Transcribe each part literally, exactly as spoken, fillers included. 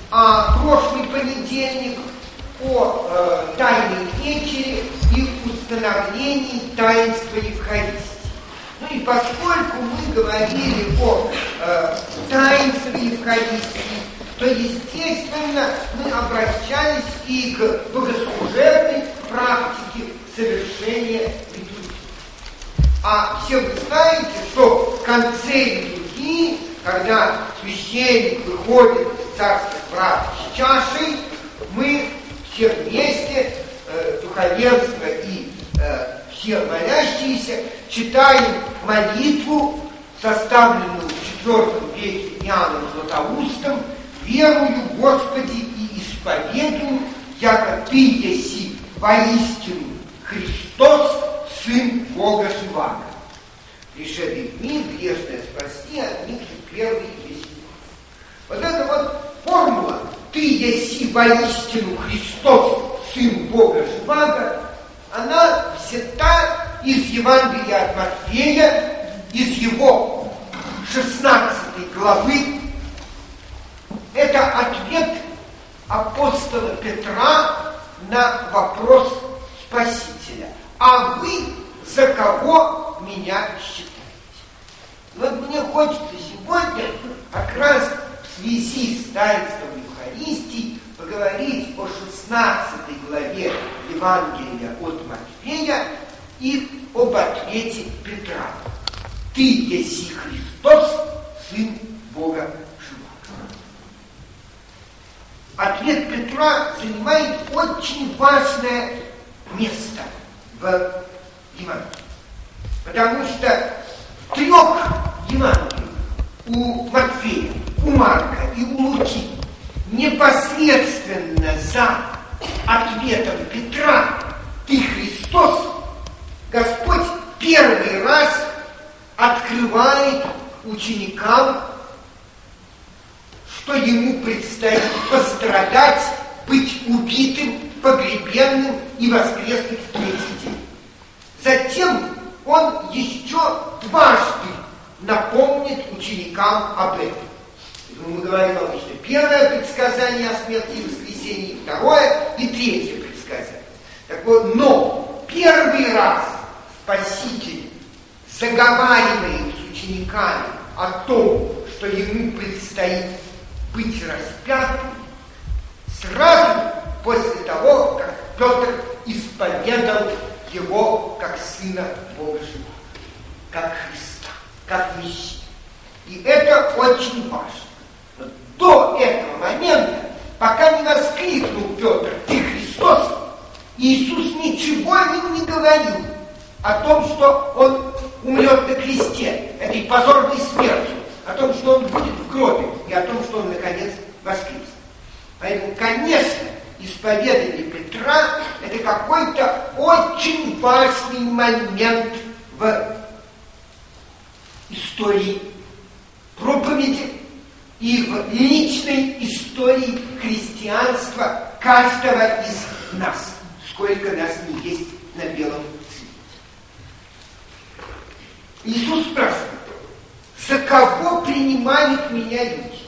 а прошлый понедельник о э, тайной вечере и установлении таинства Евхаристии. Ну и поскольку мы говорили о э, таинстве Евхаристии, то, естественно, мы обращались и к богослужебной практике совершения литургии. А все вы знаете, что в конце литургии, когда священник выходит из царских врат с чашей, мы все вместе, э, духовенство и э, все молящиеся, читаем молитву, составленную в четвёртом веке Иоанном Златоустом: «Верую, Господи, и исповедую, яко Ты еси воистину Христос, Сын Бога живаго. Пришедший в мир грешное спасти, от них и первый есть». Вот эта вот формула «Ты еси воистину Христос, Сын Бога живаго», она взята из Евангелия от Матфея, из его шестнадцатой главы. Это ответ апостола Петра на вопрос Спасителя: «А вы за кого меня считаете?» Вот мне хочется сегодня как раз в связи с таинством Евхаристии поговорить о шестнадцатой главе Евангелия от Матфея и об ответе Петра: «Ты еси Христос, Сын Бога живаго». Ответ Петра занимает очень важное место в Евангелии, потому что в трех Евангелиях, у Матфея, у Марка и у Луки, непосредственно за ответом Петра «Ты Христос», Господь первый раз открывает ученикам, что ему предстоит пострадать, быть убитым, погребенным и воскреснуть в третий день. Затем он еще дважды напомнит ученикам об этом. Мы говорим обычно первое предсказание о смерти и воскресении, второе и третье предсказание. Так вот, но первый раз Спаситель заговаривает с учениками о том, что ему предстоит быть распятым, сразу после того, как Петр исповедал его как Сына Бога живаго, как Христа, как Мессию. И это очень важно. Но до этого момента, пока не воскликнул Петр «Ты Христос», Иисус ничего им не говорил о том, что он умрет на кресте, этой позорной смертью, о том, что он будет в гробе, и о том, что он, наконец, воскреснет. Поэтому, конечно, исповедание Петра – это какой-то очень важный момент в истории проповеди и в личной истории христианства каждого из нас, сколько нас не есть на белом свете. Иисус спрашивает: «За кого принимают меня люди?»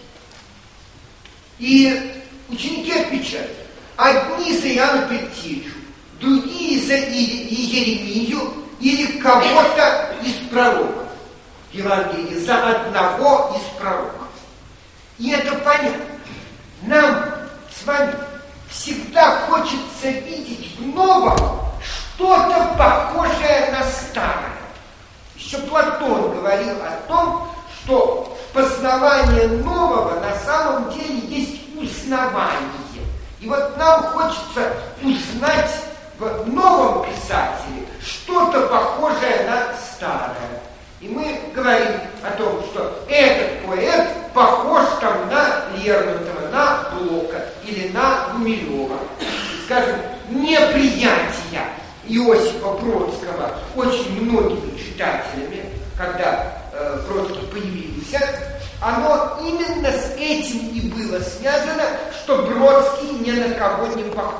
И ученики отвечают: одни за Иоанна Предтечу, другие за Иеремию или кого-то из пророков. В Евангелии за одного из пророков. И это понятно. Нам с вами всегда хочется видеть в новом что-то похожее на старое. Еще Платон говорил о том, что в познавании нового на самом деле есть узнавание. И вот нам хочется узнать в новом писателе что-то похожее на старое. И мы говорим о том, что этот поэт похож там на Лермонтова, на Блока или на Гумилева. Скажем, неприятие Иосифа Бродского очень многими читателями, когда э, Бродский появился, оно именно с этим и было связано, что Бродский ни на кого не похож.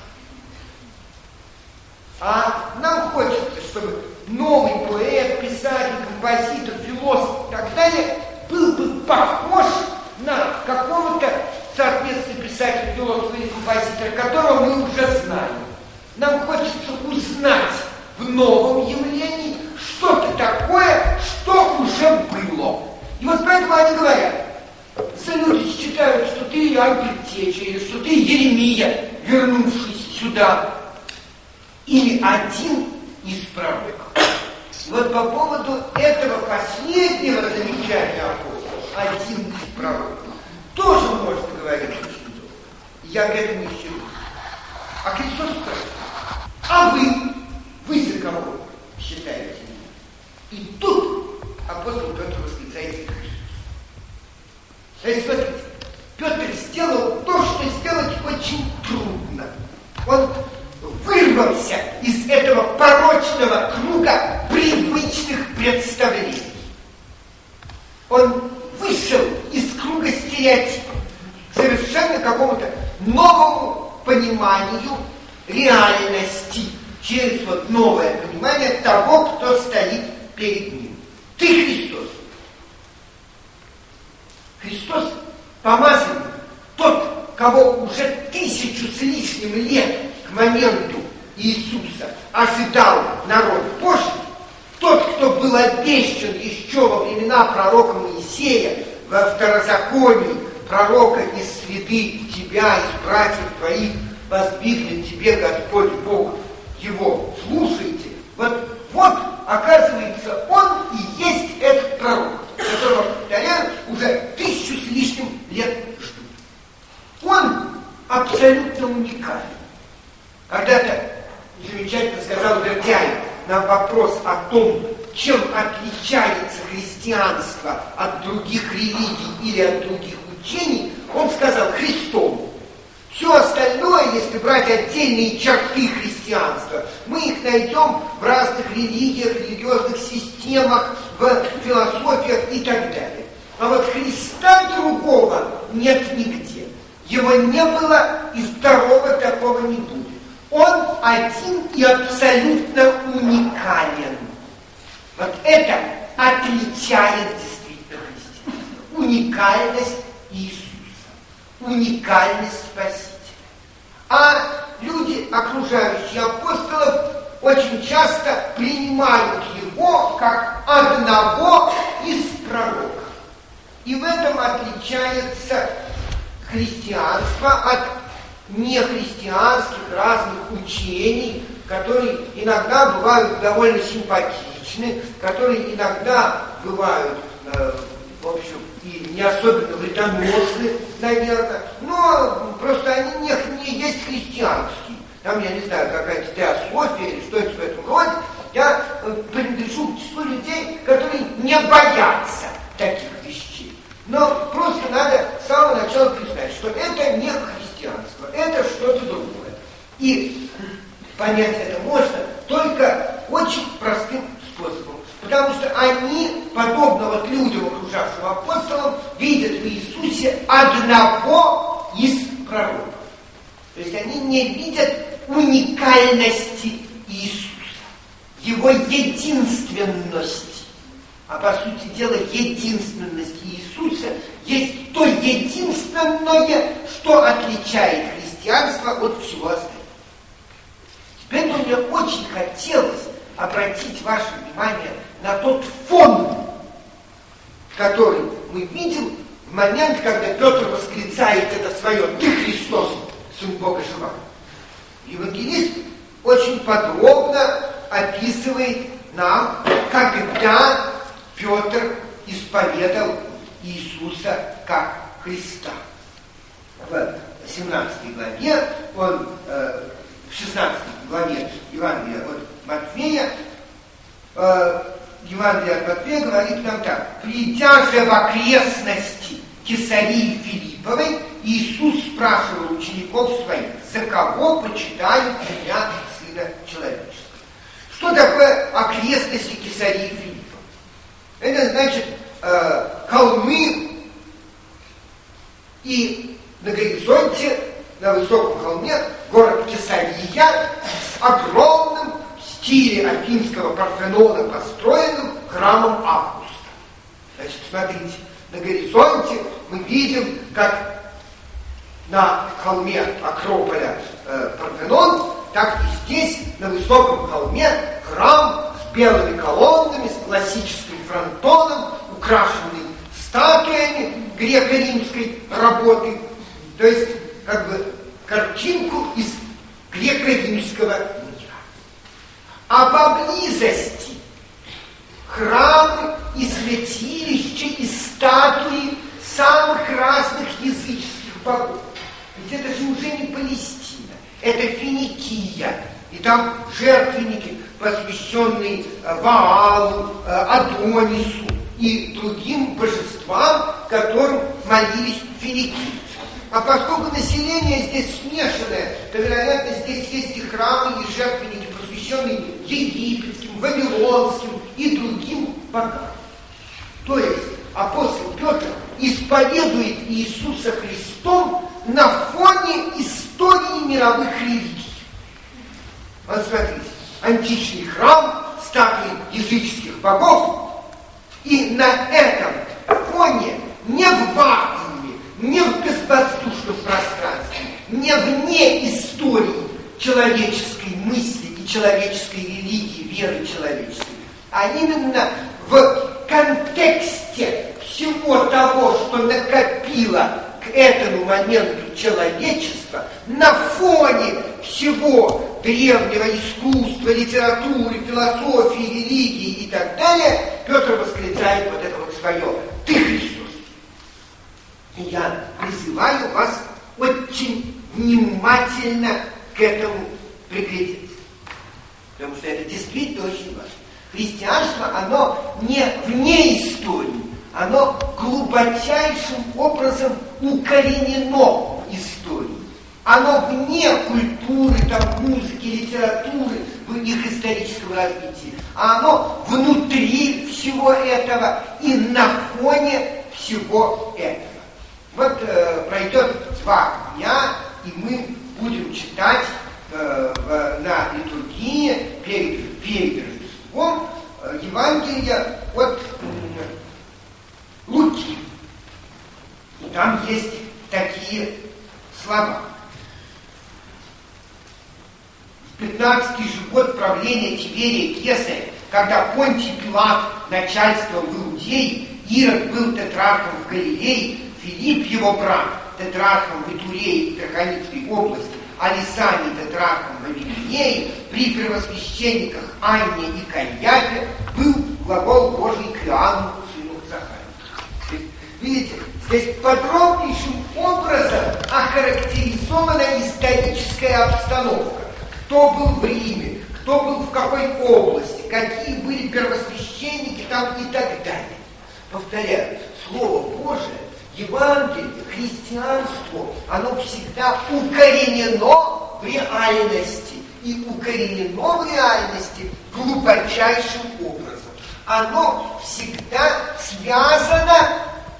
А нам хочется, чтобы новый поэт, писатель, композитор, философ и так далее был бы похож на какого-то, в соответствии писатель, философ или композитор, которого мы уже знаем. Нам хочется узнать в новом явлении что-то такое, что уже было. И вот поэтому они говорят, если люди считают, что ты Иоанн Предтеча, или что ты Еремия, вернувшись сюда, или один из пророков. И вот по поводу этого последнего замечания апостола, один из пророков, тоже можно говорить очень долго. Я к этому еще не. А Христос скажет, а вы, вы за кого считаете меня? И тут апостол Петр восклицает Христос. То есть, смотрите, Петр сделал то, что сделать очень трудно. Он вырвался из этого порочного круга привычных представлений. Он вышел из круга стереотипов к совершенно какому-то новому пониманию реальности через вот новое понимание того, кто стоит перед ним. Ты Христос. Христос помазанный, тот, кого уже тысячу с лишним лет к моменту Иисуса ожидал народ Божий, тот, кто был обещан еще во времена пророка Моисея, во второзаконии, пророка из среды тебя, из братьев твоих, воздвигнет тебе Господь Бог его. Слушайте, вот, вот, оказывается, он и есть этот пророк, которого, повторяю, уже тысячу с лишним лет ждут. Он абсолютно уникален. Когда-то замечательно сказал Бердяев на вопрос о том, чем отличается христианство от других религий или от других учений, он сказал: Христом. Все остальное, если брать отдельные черты христианства, мы их найдем в разных религиях, религиозных системах, в философиях и так далее. А вот Христа другого нет нигде. Его не было, и второго такого не будет. Он один и абсолютно уникален. Вот это отличает действительно христианство. Уникальность Иисуса. Уникальность Спасителя. А люди, окружающие апостолов, очень часто принимают его как одного из пророков. И в этом отличается христианство от нехристианских разных учений, которые иногда бывают довольно симпатичны, которые иногда бывают, э, в общем, и не особенно вредоносны, наверное, но просто они не, не есть христианские. Там, я не знаю, какая-то теософия или что-то в этом роде. Я э, принадлежу к числу людей, которые не боятся таких вещей. Но просто надо с самого начала признать, что это не христианство, это что-то другое. И понять это можно только очень простым способом. Потому что они, подобно вот людям, окружавшим апостолам, видят в Иисусе одного из пророков. То есть они не видят уникальности Иисуса, его единственности. А по сути дела, единственность Иисуса есть то единственное, что отличает христианство от всего остального. Теперь бы мне очень хотелось обратить ваше внимание на тот фон, который мы видим в момент, когда Петр восклицает это свое «Ты Христос, Сын Бога живого». Евангелист очень подробно описывает нам, когда Петр исповедал Иисуса как Христа. В семнадцатой главе, он, э, в шестнадцатой главе Евангелия от Матфея, э, Евангелие от Матфея говорит нам так: «Придя же в окрестности Кесарии Филипповой, Иисус спрашивал учеников своих: за кого почитают меня, Сына Человеческого?» Что такое окрестности Кесарии Филипповой? Это значит э, холмы, и на горизонте, на высоком холме, город Кесария с огромным в стиле афинского Парфенона построенным храмом Августа. Значит, смотрите, на горизонте мы видим, как на холме Акрополя э, Парфенон, так и здесь, на высоком холме, храм с белыми колоннами, с классическим фронтоном, украшенный статуями греко-римской работы. То есть, как бы, картинку из греко-римского мира. А поблизости храмы и святилища, и статуи самых разных языческих богов. Ведь это же уже не Палестина, это Финикия. И там жертвенники, посвященные Ваалу, Адонису и другим божествам, которым молились финикийцы. А поскольку население здесь смешанное, то, вероятно, здесь есть и храмы, и жертвенники, посвященные египетским, вавилонским и другим богам. То есть апостол Петр исповедует Иисуса Христом на фоне истории мировых религий. Вот смотрите, античный храм, статуи языческих богов, и на этом фоне не в вакууме, не в безвоздушном пространстве, не вне истории человеческой мысли и человеческой религии, веры человеческой, а именно в контексте всего того, что накопило к этому моменту человечество, на фоне всего древнего искусства, литературы, философии, религии и так далее, Петр восклицает вот это вот свое «Ты Христос». И я призываю вас очень внимательно к этому приглядеться. Потому что это действительно очень важно. Христианство, оно не вне истории, оно глубочайшим образом укоренено в истории. Оно вне культуры, там, музыки, литературы, в их историческом развитии. А оно внутри всего этого и на фоне всего этого. Вот э, пройдет два дня, и мы будем читать э, в, на литургии перед, перед Рождеством э, Евангелие от э, Луки. И там есть такие слова. В пятнадцатый же год правления Тиверия Кесаря, когда Понтий Пилат начальствовал в Иудее, Ирод был тетрархом в Галилее, Филипп, его брат, тетрархом в Итурее и Трахоницкой области, а Лисаний тетрархом в Вавилонее, при первосвященниках Анне и Каиафе был глагол Божий к Иоанну, сыну Захарию. Видите, здесь подробнейшим образом охарактеризована историческая обстановка. Кто был в Риме, кто был в какой области, какие были первосвященники там и так далее. Повторяю, Слово Божие, Евангелие, христианство, оно всегда укоренено в реальности. И укоренено в реальности глубочайшим образом. Оно всегда связано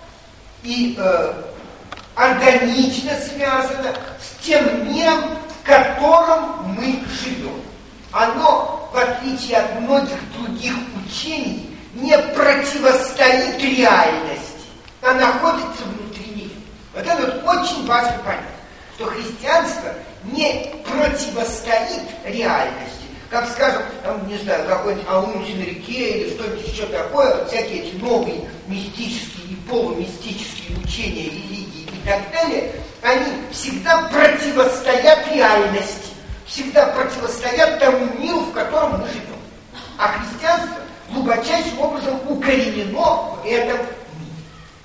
и э, органично связано с тем миром, в котором мы живем. Оно, в отличие от многих других учений, не противостоит реальности, а находится внутри нее. Вот это вот очень важно понять, что христианство не противостоит реальности. Как, скажем, там, не знаю, какой-нибудь Аум Синрике или что-нибудь еще такое, вот всякие эти новые мистические и полумистические учения, религии и так далее, они всегда противостоят реальности, всегда противостоят тому миру, в котором мы живем. А христианство глубочайшим образом укоренено в этом мире.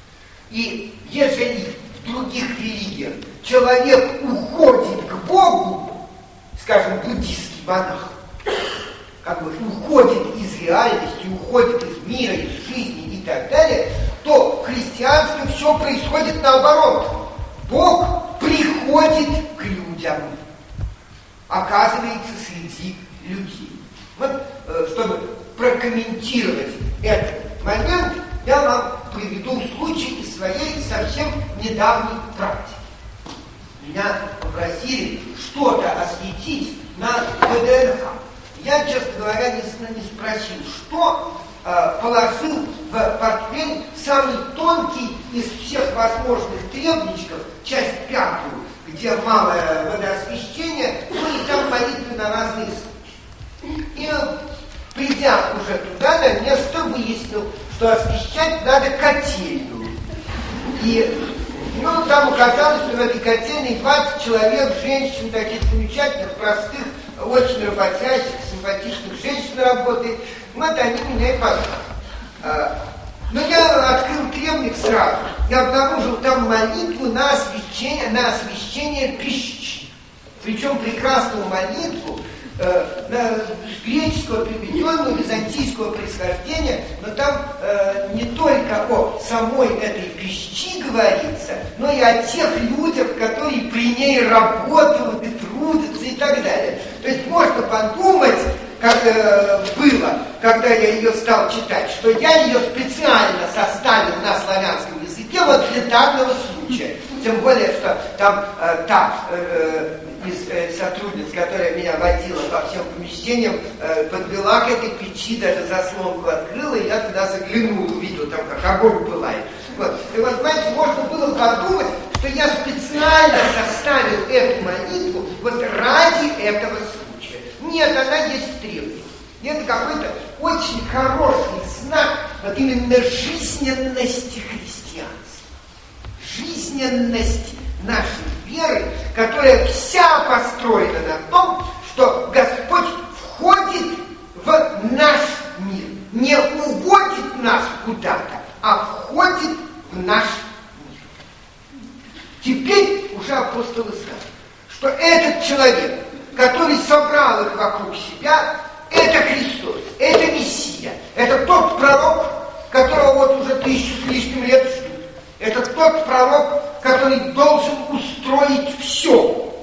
И если в других религиях человек уходит к Богу, скажем, буддийский монах, как бы уходит из реальности, уходит из мира, из жизни и так далее, то в христианстве все происходит наоборот. Бог приходит к людям, оказывается среди людей. Вот, чтобы прокомментировать этот момент, я вам приведу случай из своей совсем недавней практики. Меня попросили что-то осветить на ВДНХ. Я, честно говоря, не, не спросил, что э, положил в портфель самый тонкий из всех возможных требничков, часть пятую, где малое водоосвещение, ну и там молитвы на разные случаи. И придя уже туда, на место, выяснил, что освещать надо котельную. И ну, там оказалось, что в этой котельной двадцать человек, женщин, таких замечательных, простых, очень работящих, симпатичных женщин работает. Вот они меня и позвали. Но я открыл требник сразу. Я обнаружил там молитву на освещение, на освещение пищи. Причем прекрасную молитву, э, на, с греческого приведенного, византийского происхождения, но там э, не только о самой этой пищи говорится, но и о тех людях, которые при ней работают и трудятся и так далее. То есть можно подумать, как э, было, когда я ее стал читать, что я ее специально составил на славянском языке вот для данного случая. Тем более, что там э, та э, из э, сотрудниц, которая меня водила по всем помещениям, э, подвела к этой печи, даже заслонку открыла, и я туда заглянул, увидел там, как огонь пылает. Вот. И вот, знаете, можно было подумать, что я специально составил эту молитву вот ради этого случая. Нет, она есть в требовании. Это какой-то очень хороший знак вот именно жизненности христианства. Жизненности нашей веры, которая вся построена на том, что Господь входит в наш мир. Не уводит нас куда-то, а входит в наш мир. Теперь уже апостолы знают, что этот человек, который собрал их вокруг себя, это Христос, это Мессия, это тот пророк, которого вот уже тысячу с лишним лет ждут. Это тот пророк, который должен устроить все.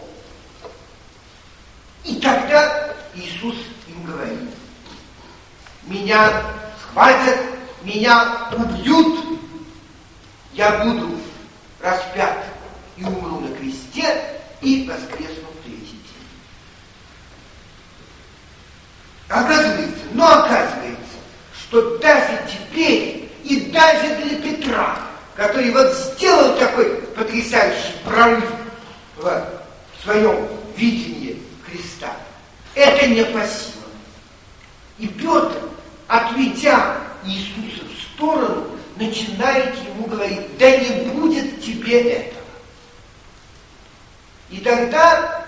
И тогда Иисус им говорит: меня схватят, меня убьют, я буду распят и умру на кресте, и воскресну в третий день. Оказывается, но оказывается, что даже теперь и даже для Петра, который вот сделал такой потрясающий прорыв в своем видении Христа, это не по силам. И Петр, отведя Иисуса в сторону, начинает ему говорить: да не будет тебе этого. И тогда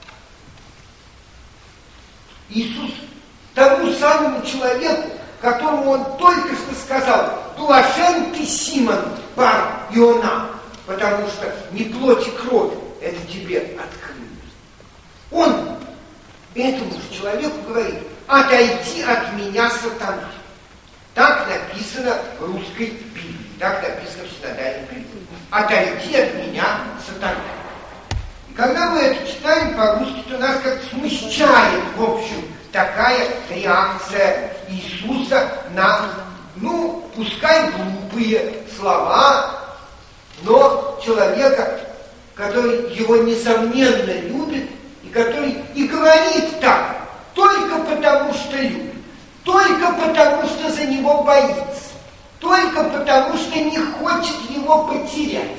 Иисус тому самому человеку, которому он только что сказал: блажен ты, Симон, бар Иона, потому что не плоть и кровь это тебе открыли. Он этому же человеку говорит: отойди от меня, сатана. Так написано в русской Библии, так написано в синодальной Библии. Отойди от меня, сатана. И когда мы это читаем по-русски, то нас как-то смущает, в общем, такая реакция Иисуса на, ну, пускай глупые слова, но человека, который его несомненно любит, и который и говорит так, только потому что любит, только потому что за него боится, только потому что не хочет его потерять.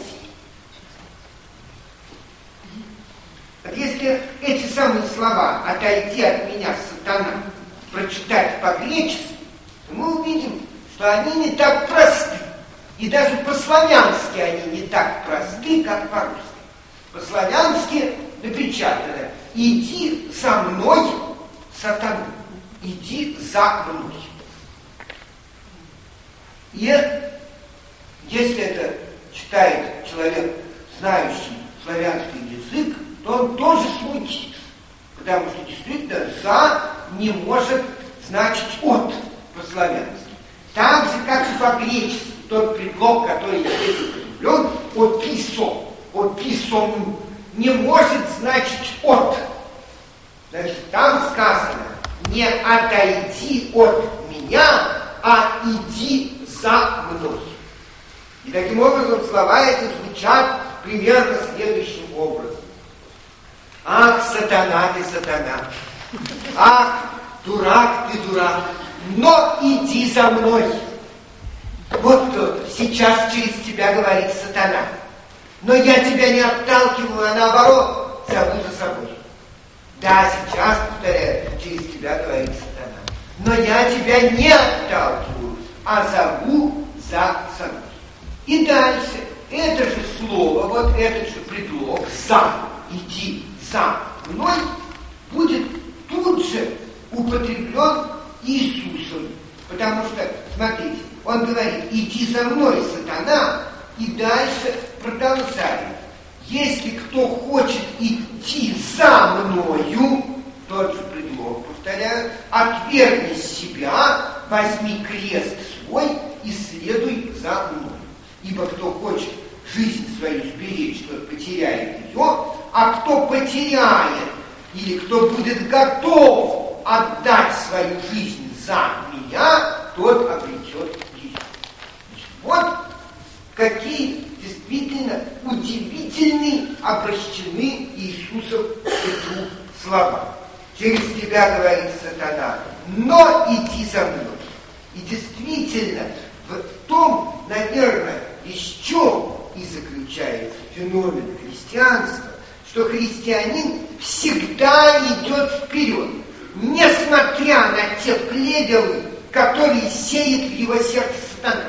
Вот если эти самые слова «отойди от меня, сатана» прочитать по-гречески, то мы увидим, что они не так просты. И даже по-славянски они не так просты, как по-русски. По-славянски напечатано: «Иди за мной, сатана, иди за мной». И если это читает человек, знающий славянский язык, то он тоже смутится, потому что действительно «за» не может значить «от» по-славянски. Так же, как и по-гречески, тот предлог, который здесь употреблен, «описо», «описому», не может значить «от». Значит, там сказано: не отойди от меня, а иди за мной. И таким образом слова эти звучат примерно следующим образом: ах, сатана ты, сатана, ах, дурак ты, дурак, но иди за мной. Вот кто сейчас через тебя говорит сатана. Но я тебя не отталкиваю, а наоборот, зову за собой. Да, сейчас, повторяю, через тебя говорит сатана. Но я тебя не отталкиваю, а зову за собой. И дальше, это же слово, вот этот же предлог «за», «иди за мной» будет тут же употреблен Иисусом. Потому что, смотрите, он говорит: иди за мной, сатана, и дальше продолжает. Если кто хочет идти за мною, тот же предлог, повторяю, отвергни себя, возьми крест свой и следуй за мной. Ибо кто хочет жизнь свою сберечь, тот потеряет ее, а кто потеряет или кто будет готов отдать свою жизнь за меня, тот обретет ее. Вот какие действительно удивительные обращены Иисусом Петру слова. Через тебя, говорит сатана, но иди за мной. И действительно, в том, наверное, еще и заключается феномен христианства, что христианин всегда идет вперед, несмотря на те плевелы, которые сеет в его сердце сатана.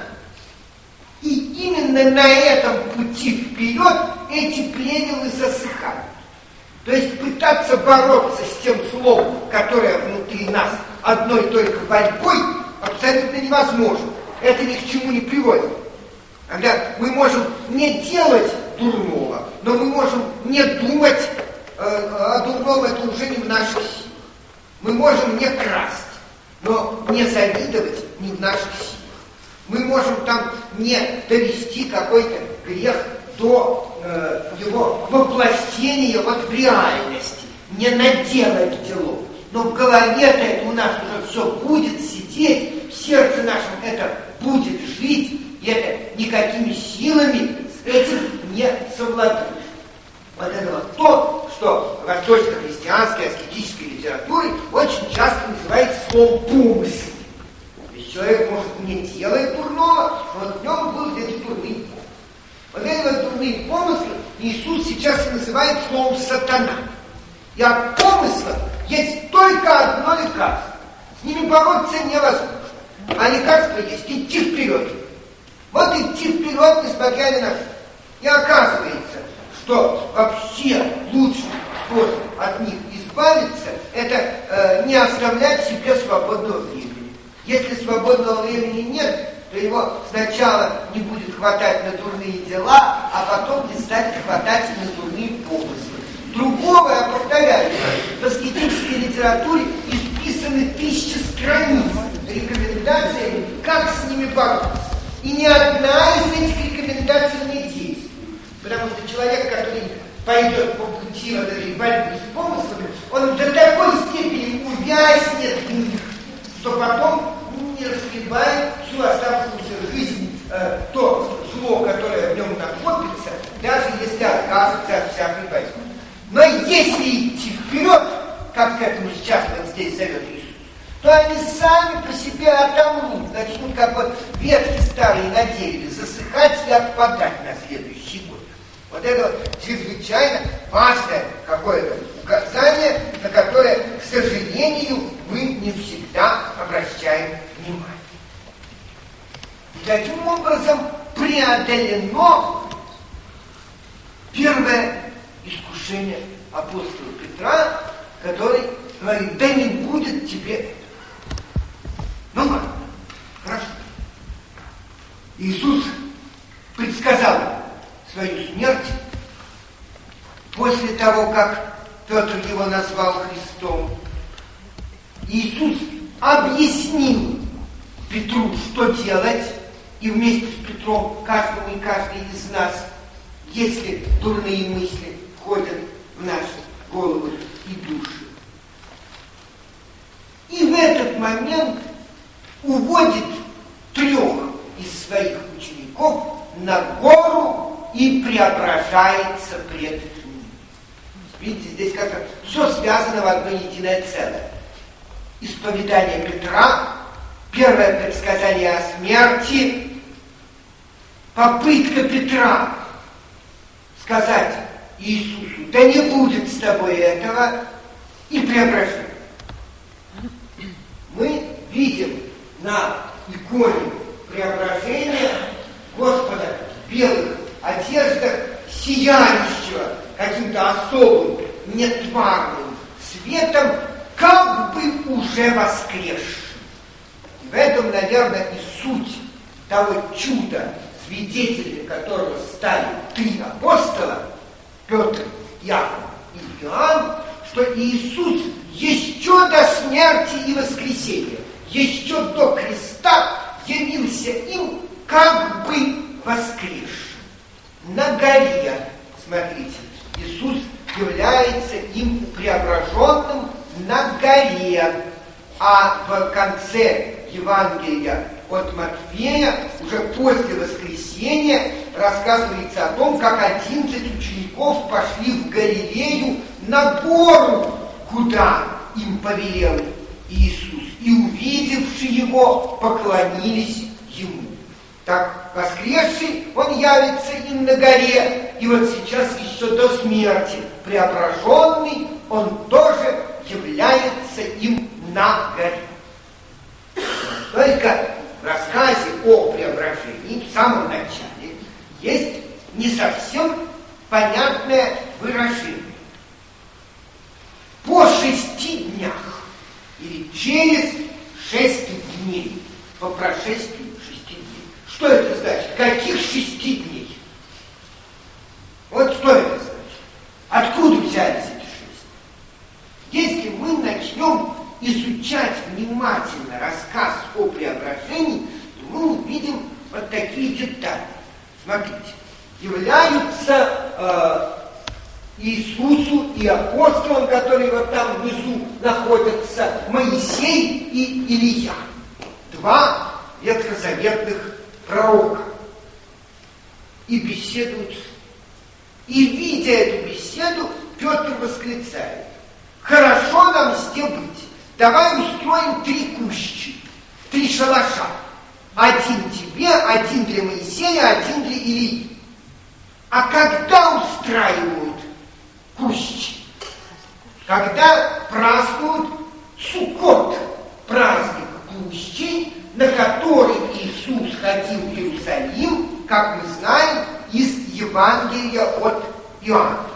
И именно на этом пути вперед эти плевелы засыхают. То есть пытаться бороться с тем злом, которое внутри нас одной только борьбой, абсолютно невозможно. Это ни к чему не приводит. Когда мы можем не делать дурного, но мы можем не думать э, о дурном, это уже не в наших силах. Мы можем не красть, но не завидовать не в наших силах. Мы можем там не довести какой-то грех до э, его воплощения вот в реальности, не наделать делов. Но в голове-то это у нас уже все будет сидеть, в сердце нашем это будет жить, и это никакими силами с этим не совладаешь. Вот это вот то, что в восточно-христианской аскетической литературе очень часто называется словом «помысл». То есть человек, может, не делает дурного, но в нем будут эти дурные помыслы. Вот эти вот дурные помыслы Иисус сейчас называет словом «сатана». И от помысла есть только одно лекарство. С ними бороться невозможно. А лекарство есть идти вперед. Вот идти вперед, несмотря ни на что. И оказывается, что вообще лучший способ от них избавиться, это э, не оставлять себе свободного времени. Если свободного времени нет, то его сначала не будет хватать на дурные дела, а потом не станет хватать и на дурные помыслы. Другого, я повторяю, в аскетической литературе исписаны тысячи страниц рекомендациями, как с ними бороться. И ни одна из этих рекомендаций не действует. Потому что человек, который пойдет по пути вот этой борьбы с помыслами, он до такой степени увязнет в них, что потом не разгребает всю оставшуюся жизнь э, то зло, которое в нем накопится, даже если отказывается от всякой борьбы. Но если идти вперед, как к этому сейчас вот здесь зовет Иисус, то они сами по себе отомрут, начнут как вот ветки старые на дереве засыхать и отпадать на следующий год. Вот это вот чрезвычайно важное какое-то указание, на которое, к сожалению, мы не всегда обращаем внимание. И таким образом преодолено первое искушение апостола Петра, который говорит: да не будет тебе этого. Ну ладно, хорошо. Иисус предсказал свою смерть после того, как Петр его назвал Христом. Иисус объяснил Петру, что делать, и вместе с Петром каждому и каждой из нас, если дурные мысли входят в наши головы и души. И в этот момент уводит трех из своих учеников на гору и преображается пред ним. Видите, здесь как-то все связано в одно единое целое. Исповедание Петра, первое предсказание о смерти, попытка Петра сказать Иисусу: да не будет с тобой этого, и преображение. Мы видим на иконе преображения Господа в белых одеждах, сияющего каким-то особым, нетварным светом, как бы уже воскресшим. И в этом, наверное, и суть того чуда, свидетелями которого стали три апостола, Петр, Иаков и Иоанн, что Иисус еще до смерти и воскресения, еще до креста явился им как бы воскресшим. На горе, смотрите, Иисус является им преображенным на горе, а в конце Евангелия от Матфея, уже после воскресения, рассказывается о том, как одиннадцать учеников пошли в Галилею на гору, куда им повелел Иисус, и, увидевши его, поклонились ему. Так, воскресший, он явится им на горе, и вот сейчас еще до смерти преображенный, он тоже является им на горе. Только в рассказе о преображении в самом начале есть не совсем понятное выражение. По шести днях или через шесть дней, по прошествии шести дней. Что это значит? Каких шести дней? Вот что это значит? Откуда взялись эти шесть? Если мы начнем изучать внимательно рассказ о преображении, то мы увидим вот такие детали. Смотрите, являются э, Иисусу и апостолам, которые вот там внизу находятся, Моисей и Илия, два ветхозаветных пророка, и беседуют с ним. И, видя эту беседу, Петр восклицает: хорошо нам здесь быть, давай устроим три кущи, три шалаша. Один тебе, один для Моисея, один для Илии. А когда устраивают кущи? Когда празднуют Суккот, праздник кущей, на который Иисус ходил в Иерусалим, как мы знаем, из Евангелия от Иоанна.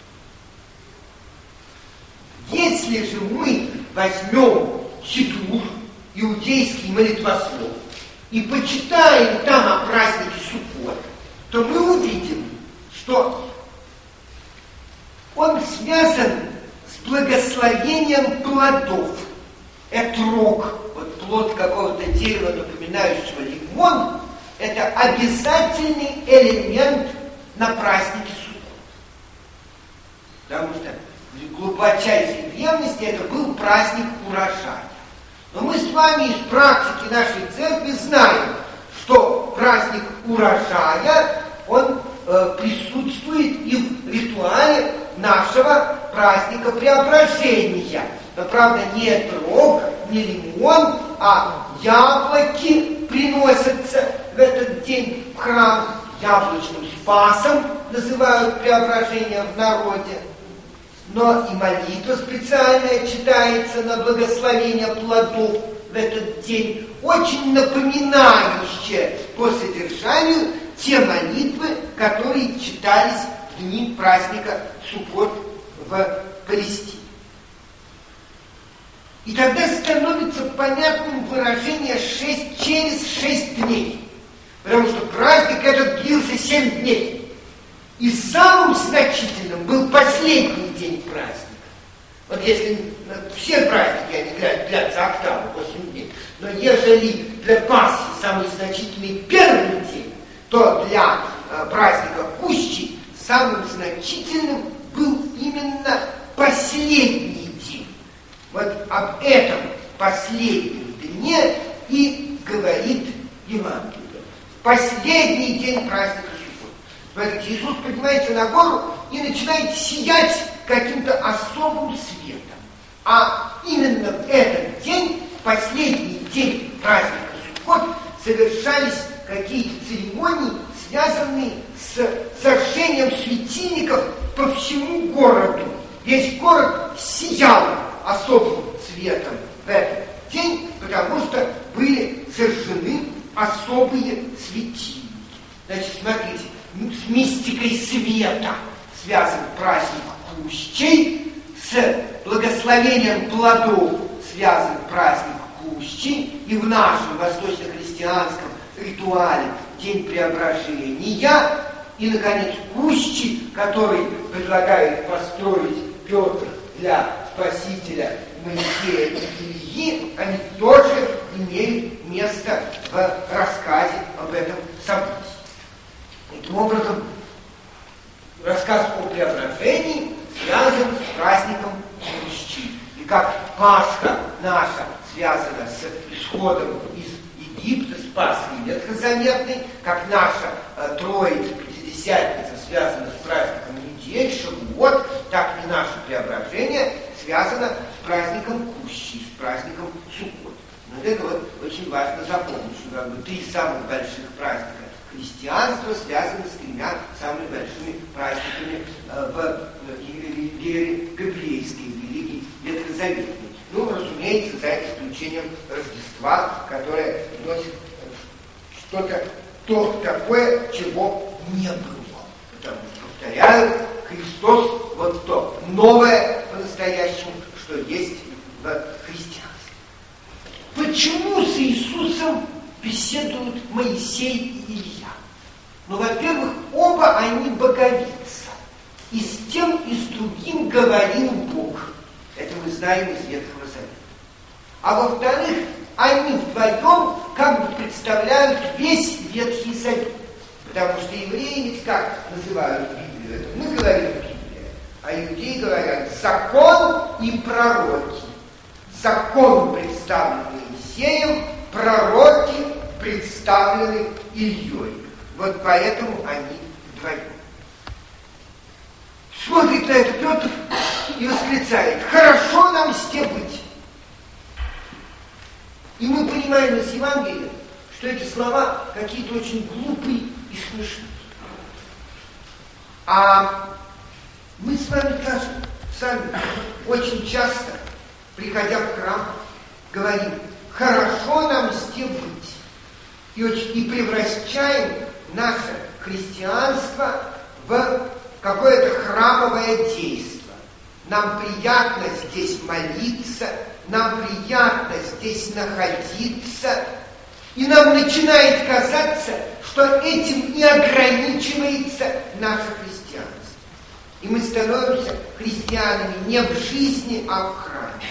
Если же мы возьмем Сидур, иудейский молитвослов, и почитаем там о празднике Суккот, то мы увидим, что он связан с благословением плодов. Этрог, вот плод какого-то дерева, напоминающего лимон, это обязательный элемент на празднике Суккот. Потому что в глубочайшей древности это был праздник урожая. Но мы с вами из практики нашей церкви знаем, что праздник урожая, он э, присутствует и в ритуале нашего праздника преображения. Но, правда, не этрог, не лимон, а яблоки приносятся в этот день в храм. Яблочным спасом называют преображение в народе. Но и молитва специальная читается на благословение плодов в этот день, очень напоминающая по содержанию те молитвы, которые читались в дни праздника Суккот в Палестине. И тогда становится понятным выражение шесть, через шесть дней, потому что праздник этот длился семь дней. И самым значительным был последний день праздника. Вот если все праздники, они длятся октаву, восемь дней, но ежели для Пасхи самый значительный первый день, то для э, праздника Кущи самым значительным был именно последний день. Вот об этом последнем дне и говорит Евангелие. Последний день праздника Суккот. Смотрите, Иисус поднимается на гору и начинает сиять каким-то особым светом. А именно в этот день, последний день праздника Суккот, совершались какие-то церемонии, связанные с зажжением светильников по всему городу. Весь город сиял особым цветом в этот день, потому что были зажжены особые светильники. Значит, смотрите, с мистикой света связан праздник Кущей, с благословением плодов связан праздник Кущей, и в нашем восточно-христианском ритуале День Преображения, и, наконец, Кущи, который предлагает построить Петр для Спасителя Моисея и Ильи, они тоже имеют место в рассказе об этом событии. Таким образом, рассказ о преображении связан с праздником Кущи. И как Пасха наша связана с исходом из Египта, с Пасхой ветхозаветной, как наша э, Троица, Пятидесятница связана с праздником недель, Шавуот, так и наше преображение связано с праздником Кущи, с праздником Суккот. Но это вот очень важно запомнить, что как бы три самых больших праздника христианства связаны с тремя самыми большими праздниками э, в вере библейской, в религии ветхозаветной. Ну, разумеется, за исключением Рождества, которое носит что-то то, такое, чего не было. Потому что, повторяю, Христос вот то новое по-настоящему, что есть в христианстве. Почему с Иисусом беседуют Моисей и Илья? Ну, во-первых, оба они боговица. И с тем, и с другим говорил Бог. Это мы знаем из Ветхого Завета. А во-вторых, они вдвоем как бы представляют весь Ветхий Завет. Потому что евреи ведь как называют Библию? Это мы говорим Библия, а иудеи говорят закон и пророки. Закон представлен Моисеем, пророки представлены Ильей. Вот поэтому они вдвоем. Смотрит на это Петр и восклицает: хорошо нам сте быть. И мы понимаем из Евангелия, что эти слова какие-то очень глупые и смешные. А мы с вами даже сами очень часто, приходя в храм, говорим: хорошо нам сте быть. И, очень, и превращаем наше христианство в какое-то храмовое действие. Нам приятно здесь молиться, нам приятно здесь находиться, и нам начинает казаться, что этим и ограничивается наше христианство. И мы становимся христианами не в жизни, а в храме.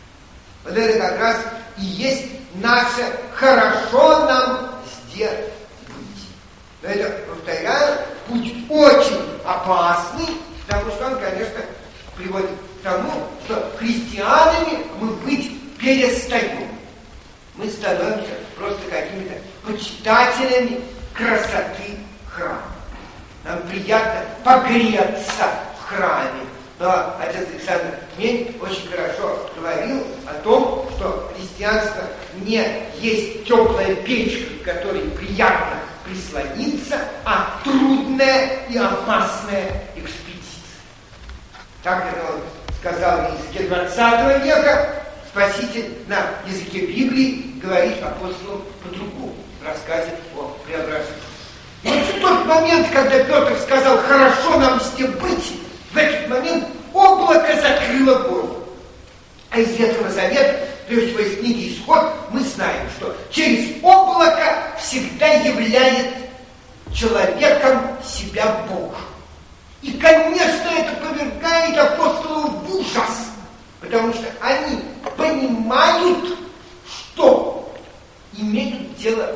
Вот это как раз и есть наше «хорошо нам здесь быть». Но это, повторяю, путь очень опасный, потому что он, конечно, приводит к тому, что христианами мы быть перестаем. Мы становимся просто какими-то почитателями красоты храма. Нам приятно погреться в храме. Но отец Александр Мень очень хорошо говорил о том, что христианство не есть теплая печка, к которой приятно прислониться, а трудная и опасная экспедиция. Так это он сказал на языке двадцатого века. Спаситель на языке Библии говорит апостолам по-другому в рассказе о преображении. И вот в тот момент, когда Петр сказал «хорошо нам сте быть», в этот момент облако закрыло голову. А из Ветхого Завета, прежде всего из книги Исход, мы знаем, что через облако всегда являет человеком себя Бог. И, конечно, это повергает апостолов в ужас, потому что они понимают, что имеют дело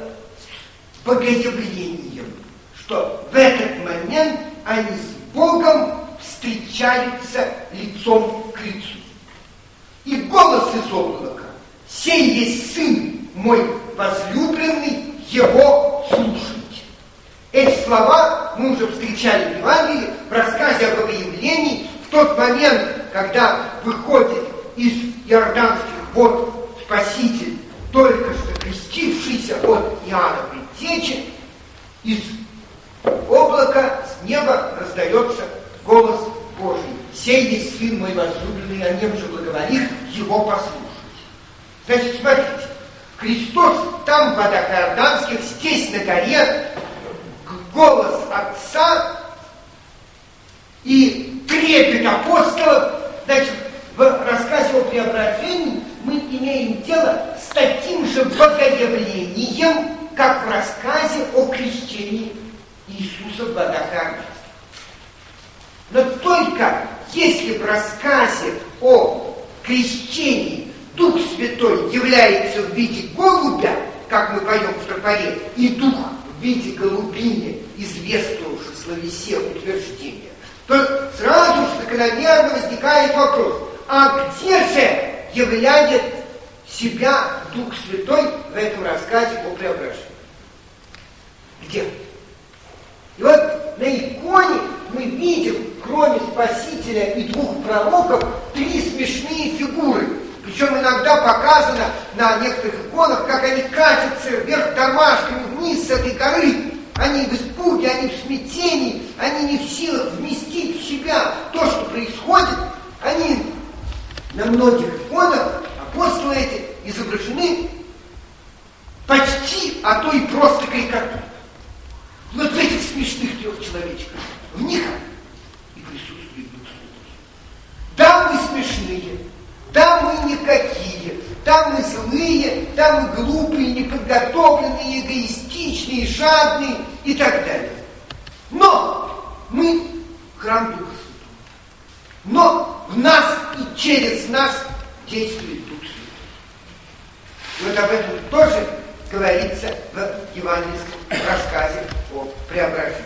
с богоявлением, что в этот момент они с Богом встречаются лицом к лицу. И голос из облака: «Сей есть Сын мой возлюбленный, его слушайте». Эти слова мы уже встречали в Евангелии, в рассказе о богоявлении, в тот момент, когда выходит из иорданских вод Спаситель, только что крестившийся от Иоанна Предтечи, из облако, с неба раздается голос Божий. «Сей есть Сын мой возлюбленный, о нем же благоволит, его послушать». Значит, смотрите, Христос там, в водах Иорданских, здесь, на горе, голос Отца и трепет апостолов. Значит, в рассказе о преображении мы имеем дело с таким же богоявлением, как в рассказе о крещении Иисуса в водах Иорданских. Но только если в рассказе о крещении Дух Святой является в виде голубя, как мы поем в тропаре, и Дух в виде голубини, известного словесе утверждения, то сразу же закономерно возникает вопрос, а где же являет себя Дух Святой в этом рассказе о преображении? Где? И вот на иконе мы видим, кроме Спасителя и двух пророков, три смешные фигуры. Причем иногда показано на некоторых иконах, как они катятся вверх тормашками вниз с этой горы. Они в испуге, они в смятении, они не в силах вместить в себя то, что происходит. Они на многих иконах, апостолы эти, изображены почти, а то и просто карикатурно. Вот в этих смешных трех человечках, в них и присутствует Дух Святой. Да, мы смешные, да, мы никакие, да, мы злые, да, мы глупые, неподготовленные, эгоистичные, жадные и так далее. Но мы храм Духа Святого. Но в нас и через нас действует Дух Святой. И вот об этом тоже говорится в евангельском рассказе о преображении.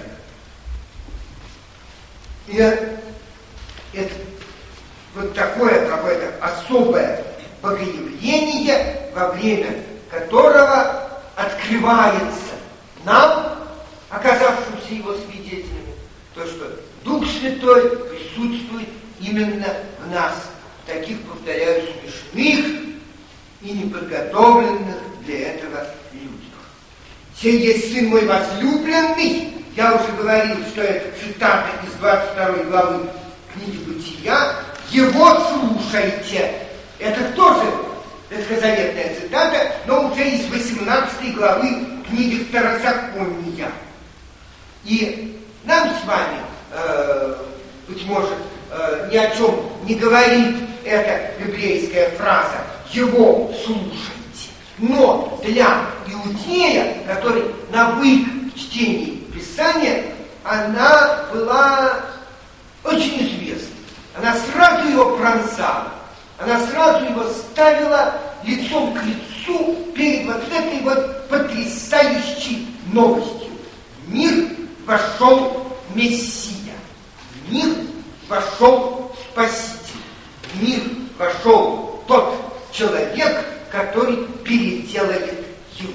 И это вот такое какое-то особое богоявление, во время которого открывается нам, оказавшимся его свидетелями, то, что Дух Святой присутствует именно в нас, в таких, повторяю, смешных и неподготовленных для этого людях. «Сей есть Сын мой возлюбленный». Я уже говорил, что это цитата из двадцать второй главы книги Бытия. «Его слушайте». Это тоже ветхозаветная цитата, но уже из восемнадцатой главы книги Второзакония. И нам с вами, э, быть может, э, ни о чем не говорит эта библейская фраза «его слушайте». Но для иудея, который навык в чтении Писания, она была очень известна. Она сразу его пронзала. Она сразу его ставила лицом к лицу перед вот этой вот потрясающей новостью. В мир вошел Мессия. В мир вошел Спаситель. В мир вошел тот человек, который переделает его.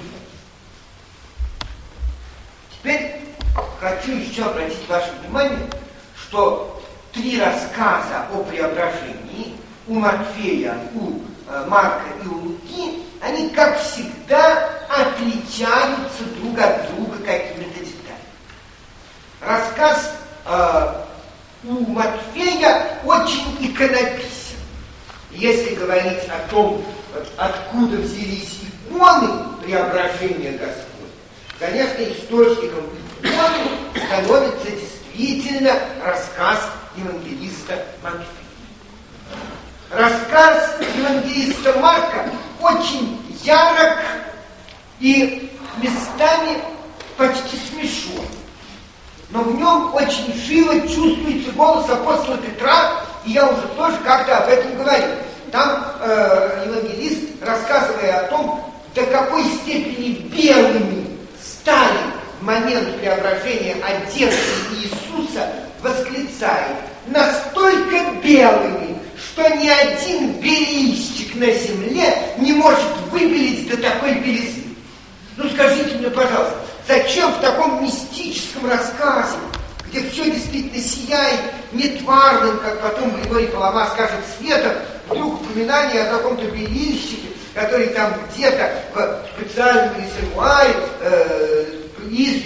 Теперь хочу еще обратить ваше внимание, что три рассказа о преображении у Матфея, у э, Марка и у Луки, они, как всегда, отличаются друг от друга какими-то деталями. Рассказ э, у Матфея очень иконописен. Если говорить о том, откуда взялись иконы преображения Господня, конечно, источником иконы становится действительно рассказ евангелиста Матфея. Рассказ евангелиста Марка очень ярок и местами почти смешон. Но в нем очень живо чувствуется голос апостола Петра, и я уже тоже как-то об этом говорил. Там э, евангелист, рассказывая о том, до какой степени белыми стали в момент преображения одежды Иисуса, восклицает: настолько белыми, что ни один белильщик на земле не может выбелить до такой белизны. Ну скажите мне, пожалуйста, зачем в таком мистическом рассказе, где все действительно сияет нетварным, как потом Григорий Палама скажет, светом, вдруг упоминание о каком-то белильщике, который там где-то в специальном резервуаре э, известью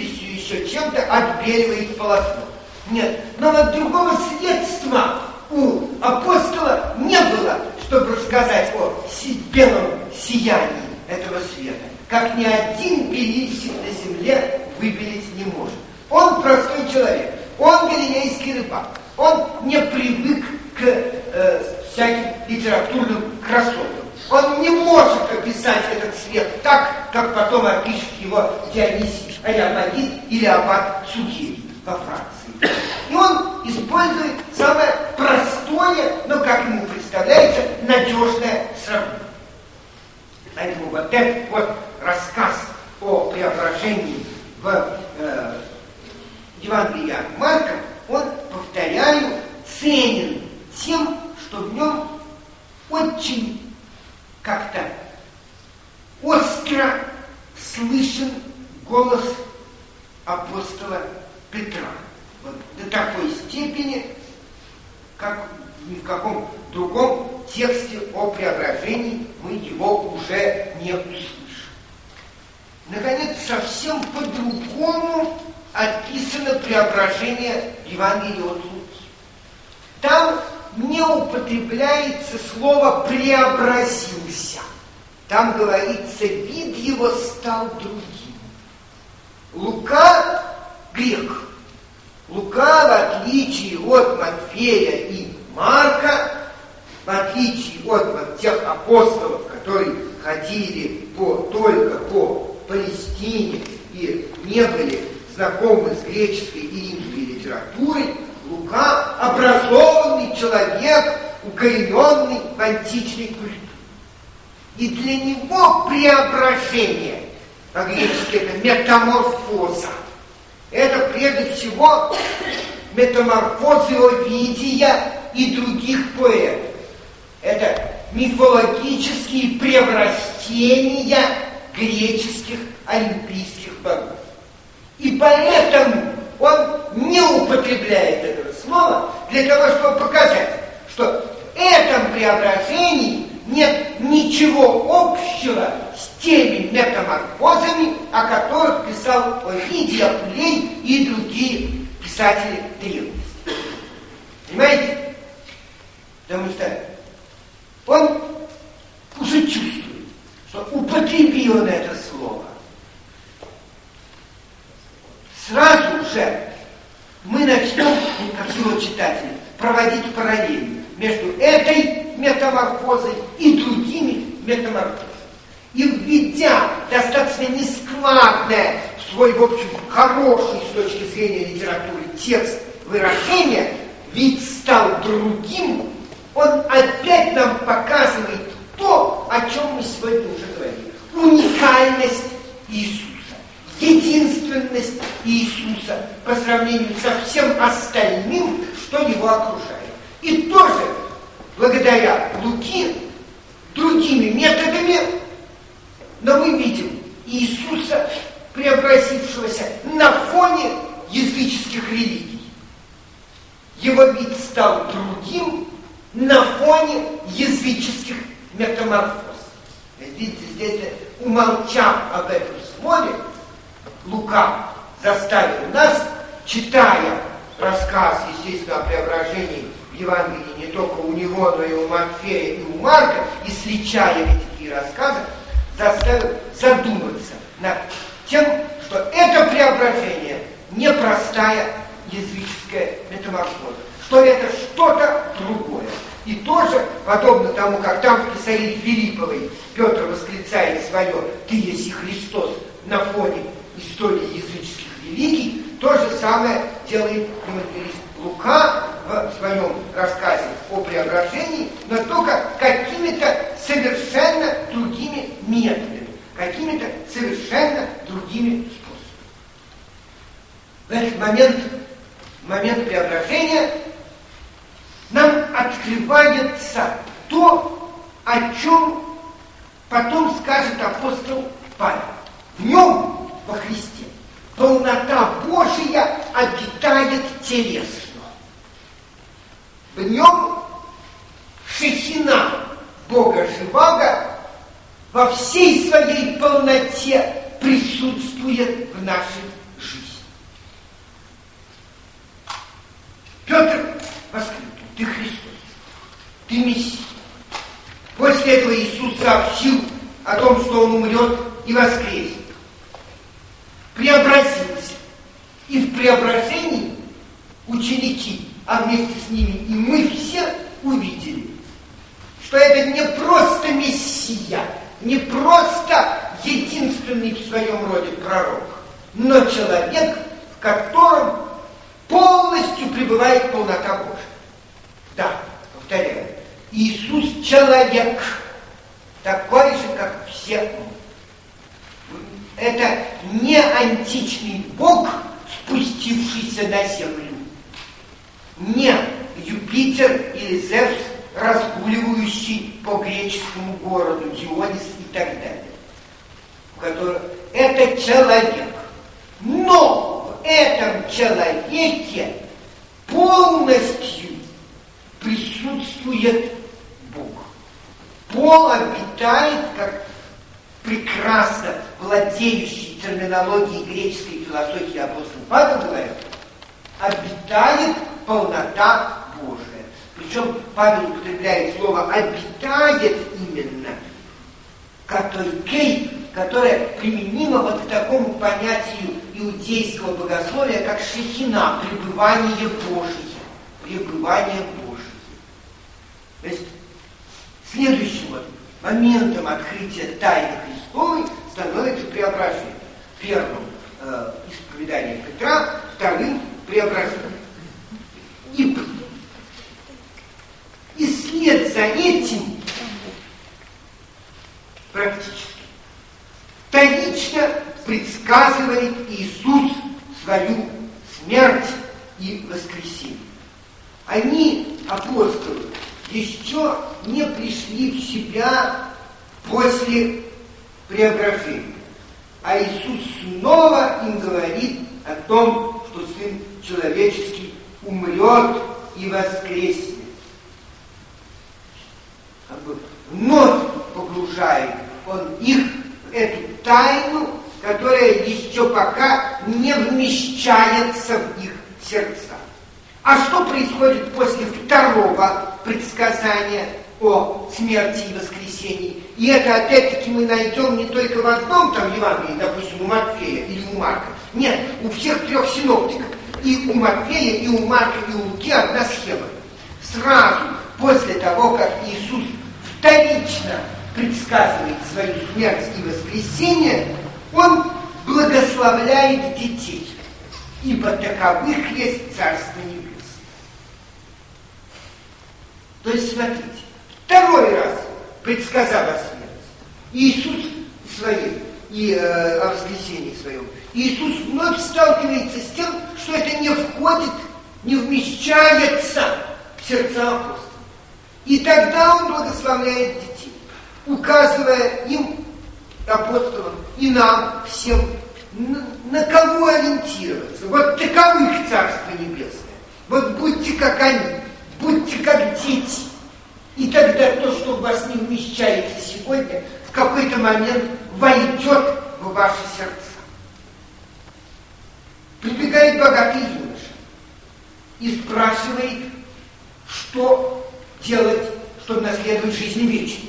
еще чем-то отбеливает полотно. Нет, но вот другого средства у апостола не было, чтобы рассказать о белом сиянии этого света, как ни один белильщик на земле выбелить не может. Он простой человек, он галилейский рыбак, он не привык к э, всяким литературным красотам. Он не может описать этот свет так, как потом опишет его Дионисий Ареопагит или аббат Сугерий во Франции. И он использует самое простое, но, как ему представляется, надежное сравнение. Поэтому вот этот вот рассказ о преображении в э, Евангелии от Марка, он, повторяю, ценен тем, что в нем очень как-то остро слышен голос апостола Петра. Вот до такой степени, как ни в каком другом тексте о преображении мы его уже не услышим. Наконец, совсем по-другому описано преображение Евангелия от Луки. Там не употребляется слово «преобразился». Там говорится «вид его стал другим». Лука – грек. Лука, в отличие от Матфея и Марка, в отличие от вот тех апостолов, которые ходили по, только по Палестине и не были знакомы с греческой и римской литературой, Лука – образованный человек, укорененный в античной культуре. И для него преображение, по-гречески это метаморфоза, это прежде всего метаморфозы Овидия и других поэтов. Это мифологические превращения греческих олимпийских богов. И поэтому он не употребляет этого слова для того, чтобы показать, что в этом преображении нет ничего общего с теми метаморфозами, о которых писал Овидий, Апулей и другие писатели древности. Понимаете? Потому что он уже чувствует, что употребил он это слово. Сразу же мы начнем, как его читатели, проводить параллели между этой метаморфозой и другими метаморфозами. И введя достаточно нескладное, в свой, в общем, хороший с точки зрения литературы текст выражения, вид стал другим, он опять нам показывает то, о чем мы сегодня уже говорили. Уникальность Иисуса, единственность Иисуса по сравнению со всем остальным, что его окружает. И тоже, благодаря Луке, другими методами, но мы видим Иисуса, преобразившегося на фоне языческих религий. Его вид стал другим на фоне языческих метаморфоз. Видите, здесь, умолчав об этом слове, Лука заставил нас, читая рассказ, естественно, о преображении в Евангелии не только у него, но и у Матфея, и у Марка, и сличая эти такие рассказы, заставил задуматься над тем, что это преображение непростая языческая метаморфоза, что это что-то другое. И тоже, подобно тому, как там в Писарии Филипповой Петр восклицает свое «Ты еси Христос» на фоне истории языческих религий, то же самое делает евангелист Лука в своем рассказе о преображении, но только какими-то совершенно другими методами, какими-то совершенно другими способами. В этот момент, в момент преображения, нам открывается то, о чем потом скажет апостол Павел. В нем, во Христе, полнота Божия обитает телесно. В нем шехина Бога живаго во всей своей полноте присутствует в нашей жизни. ты Мессия. После этого Иисус сообщил о том, что Он умрет и воскреснет. Преобразился. И в преображении ученики, а вместе с ними и мы все увидели, что это не просто Мессия, не просто единственный в своем роде пророк, но человек, в котором полностью пребывает полнота Божия. Да, повторяю, Иисус человек, такой же, как все мы. Это не античный Бог, спустившийся на землю, не Юпитер или Зевс, разгуливающий по греческому городу, Дионис и так далее. Который... Это человек. Но в этом человеке полностью присутствует Бог. Бог обитает, как прекрасно владеющий терминологией греческой философии апостол Павел говорит, обитает полнота Божия. Причем Павел употребляет слово «обитает» именно, катойкей, которое применимо вот к такому понятию иудейского богословия, как шехина, пребывание Божие. Пребывание Божие. То есть следующим вот моментом открытия тайны Христовой становится преображение. Первым э, исповедание Петра, вторым преображение. И, и след за этим практически вторично предсказывает Иисус свою смерть и воскресение. Они, апостолы, еще не пришли в себя после преображения. А Иисус снова им говорит о том, что Сын Человеческий умрет и воскреснет. Как бы вновь погружает Он их в эту тайну, которая еще пока не вмещается в их сердца. А что происходит после второго предсказания о смерти и воскресении? И это опять-таки мы найдем не только в одном там Евангелии, допустим, у Матфея или у Марка. Нет, у всех трех синоптиков. И у Матфея, и у Марка, и у Луки одна схема. Сразу после того, как Иисус вторично предсказывает свою смерть и воскресение, Он благословляет детей, ибо таковых есть Царство Небесное. То есть, смотрите, второй раз предсказав о смерти, Иисус своей и э, о воскресении своем, Иисус вновь сталкивается с тем, что это не входит, не вмещается в сердца апостолов. И тогда Он благословляет детей, указывая им, апостолам, и нам всем, на, на кого ориентироваться. Вот таковых Царство Небесное. Вот будьте как они, будьте как дети. И тогда то, что в вас не вмещается сегодня, в какой-то момент войдет в ваши сердца. Прибегает богатый юноша и спрашивает, что делать, чтобы наследовать жизнь вечную.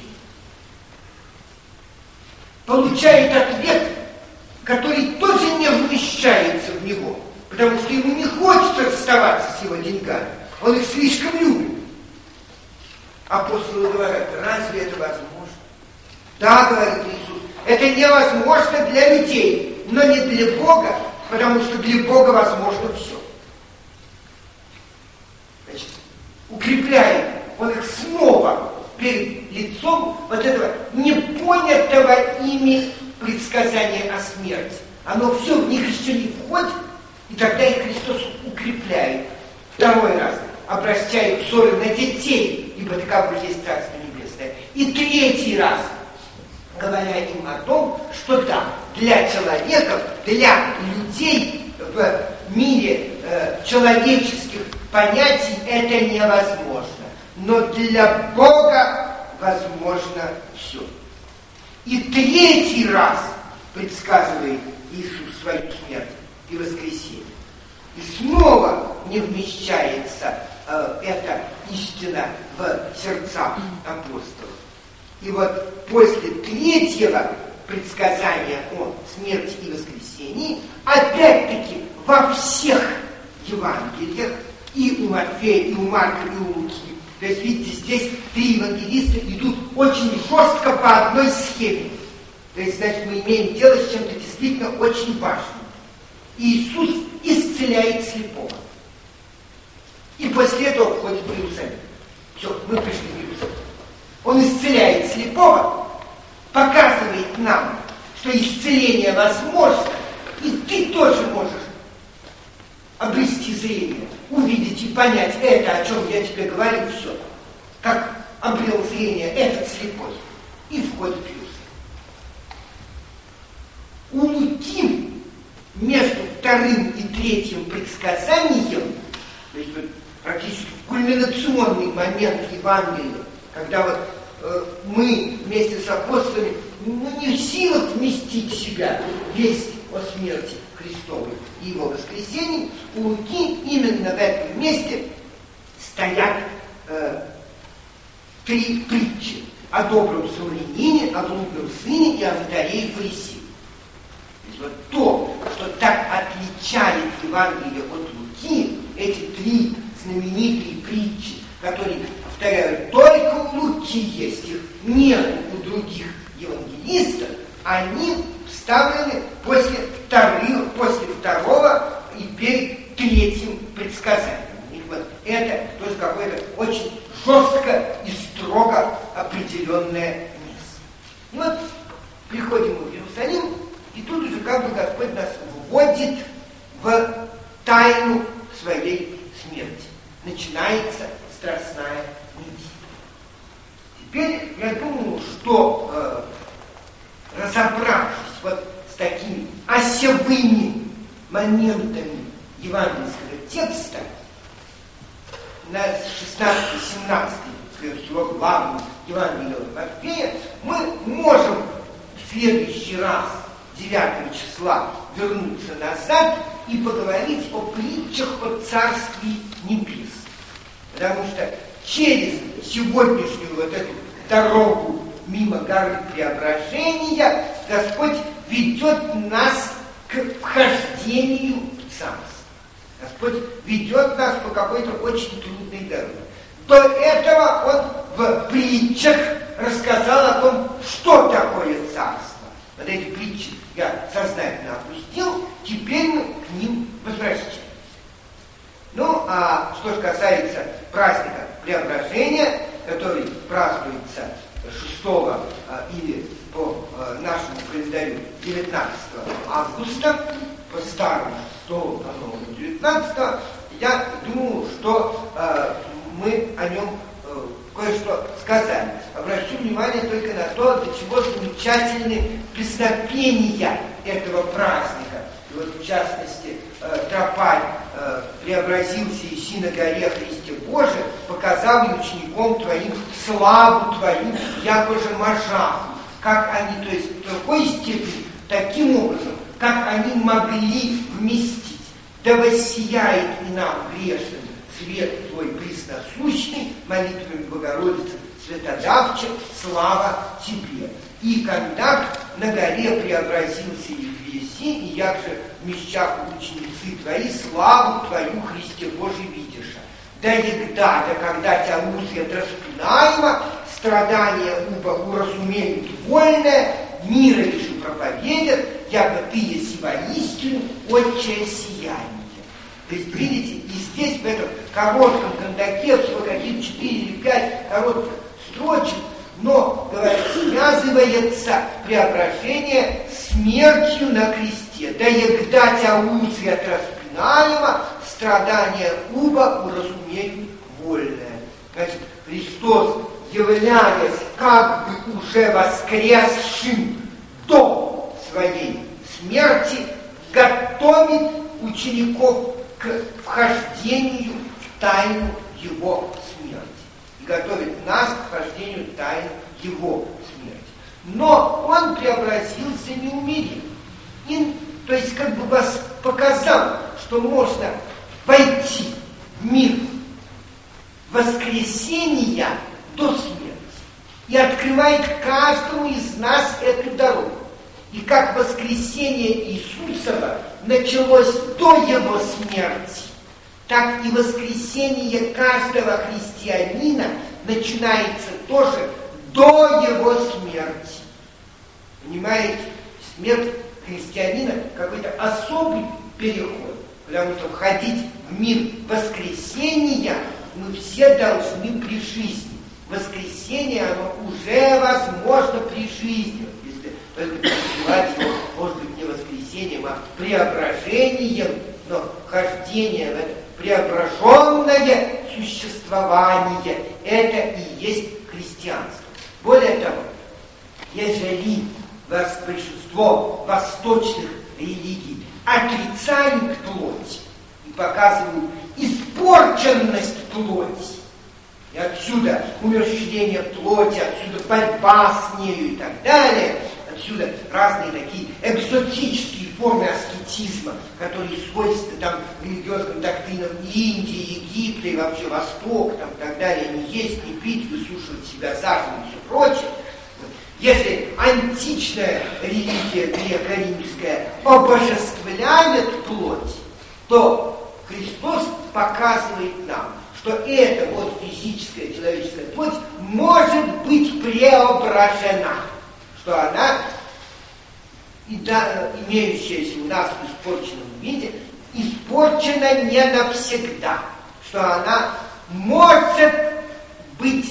Получает ответ, который тоже не вмещается в него, потому что ему не хочется расставаться с его деньгами. Он их слишком любит. Апостолы говорят, разве это возможно? Да, говорит Иисус, это невозможно для людей, но не для Бога, потому что для Бога возможно все. Значит, укрепляет он их снова перед лицом вот этого непонятого ими предсказания о смерти. Оно все в них еще не входит, и тогда их Христос укрепляет. Второй раз обращает взоры на детей, ибо таково есть Царство Небесное. И третий раз говоря им о том, что да, для человеков, для людей в мире э, человеческих понятий это невозможно. Но для Бога возможно все. И третий раз предсказывает Иисус свою смерть и воскресение. И снова не вмещается э, эта истина в сердцах апостолов. И вот после третьего предсказания о смерти и воскресении, опять-таки во всех Евангелиях, и у Матфея, и у Марка, и у Луки, то есть, видите, здесь три евангелиста идут очень жестко по одной схеме. То есть, значит, мы имеем дело с чем-то действительно очень важным. Иисус исцеляет слепого. И после этого входит в Иерусалим. Все, мы пришли в Иерусалим. Он исцеляет слепого, показывает нам, что исцеление возможно, и ты тоже можешь обрести зрение, увидеть и понять это, о чем я тебе говорил, все. Как обрел зрение этот слепой. И входит в Иерусалим. У Луки между вторым и третьим предсказанием, то есть вот практически кульминационный момент Евангелия, когда вот э, мы вместе с апостолами ну, не в силах вместить в себя весть о смерти Христовой и его воскресении, у Луки именно в этом месте стоят э, три притчи о добром самарянине, о блудном сыне и о водолее и фарисее. То есть вот то, что так отличает Евангелие от Луки, эти три знаменитые притчи, которые, повторяю, только у Луки есть, их нет у других евангелистов, они вставлены после, вторых, после второго и перед третьим предсказанием. И вот это тоже какое-то очень жестко и строго определенное место. И вот приходим мы в Иерусалим, и тут уже как бы Господь нас вводит в тайну своей смерти. Начинается страстная неделя. Теперь я думаю, что э, разобравшись вот с такими осевыми моментами евангельского текста, на шестнадцатый-семнадцатый, скорее всего, главном Евангелии от Матфея, мы можем в следующий раз, девятого числа, вернуться назад и поговорить о притчах о Царстве Небес. Потому что через сегодняшнюю вот эту дорогу мимо горы Преображения Господь ведет нас к вхождению в Царство. Господь ведет нас по какой-то очень трудной дороге. До этого Он в притчах рассказал о том, что такое Царство. Вот эти притчи я сознательно опустил, теперь мы к ним возвращаемся. Ну, а что же касается праздника Преображения, который празднуется шестого а, или по а, нашему календарю девятнадцатого августа, по старому шестого, по новому девятнадцатого, я думаю, что а, мы о нем а, кое-что сказали. Обращу внимание только на то, до чего замечательны песнопения этого праздника. И вот, в частности, э, Тропарь э, преобразился иси на горе Христе Боже, показал ученикам твоим славу твою, якоже можаху. Как они, то есть в такой степени, таким образом, как они могли вместить. Да воссияет и нам грешным свет твой пресносущный, молитвами Богородицы Святодавче, слава тебе. И когда на горе преобразился и веси, и як же в мещах ученицы твои, славу твою, Христе Божий, видиша. Да егда, да когда тебя узрят распинаемо, страдания уба уразумеют вольное, мира лишь проповедят, яко ты еси воистину отчее сияние. То есть, видите, и здесь в этом коротком кондаке, всего каких четыре или пять коротких строчек, но, говорят, связывается преображение смертью на кресте. Да егда тебя узрят распинаемо, страдания уба уразумеют вольное. Значит, Христос, являясь как бы уже воскресшим до своей смерти, готовит учеников к вхождению в тайну его смерти. И готовит нас к вхождению в тайну его смерти. Но он преобразился неумеримо. И, то есть как бы вас показал, что можно войти в мир и открывает каждому из нас эту дорогу. И как воскресение Иисусова началось до Его смерти, так и воскресение каждого христианина начинается тоже до Его смерти. Понимаете? Смерть христианина какой-то особый переход, потому что входить в мир воскресения мы все должны при жизни. Воскресение, оно уже возможно при жизни. Если только переживать его, может быть, не воскресением, а преображением, но вхождение в это преображенное существование, это и есть христианство. Более того, ежели большинство восточных религий отрицают плоть и показывают испорченность плоти, и отсюда умерщвление плоти, отсюда борьба с нею и так далее, отсюда разные такие экзотические формы аскетизма, которые свойственны там религиозным доктринам Индии, Египта и вообще Востока, там, и так далее, не есть, не пить, высушивать себя заживо и все прочее. Если античная религия греко-римская обожествляет плоть, то Христос показывает нам, что эта вот физическая человеческая плоть может быть преображена, что она, и да, имеющаяся у нас в испорченном виде, испорчена не навсегда, что она может быть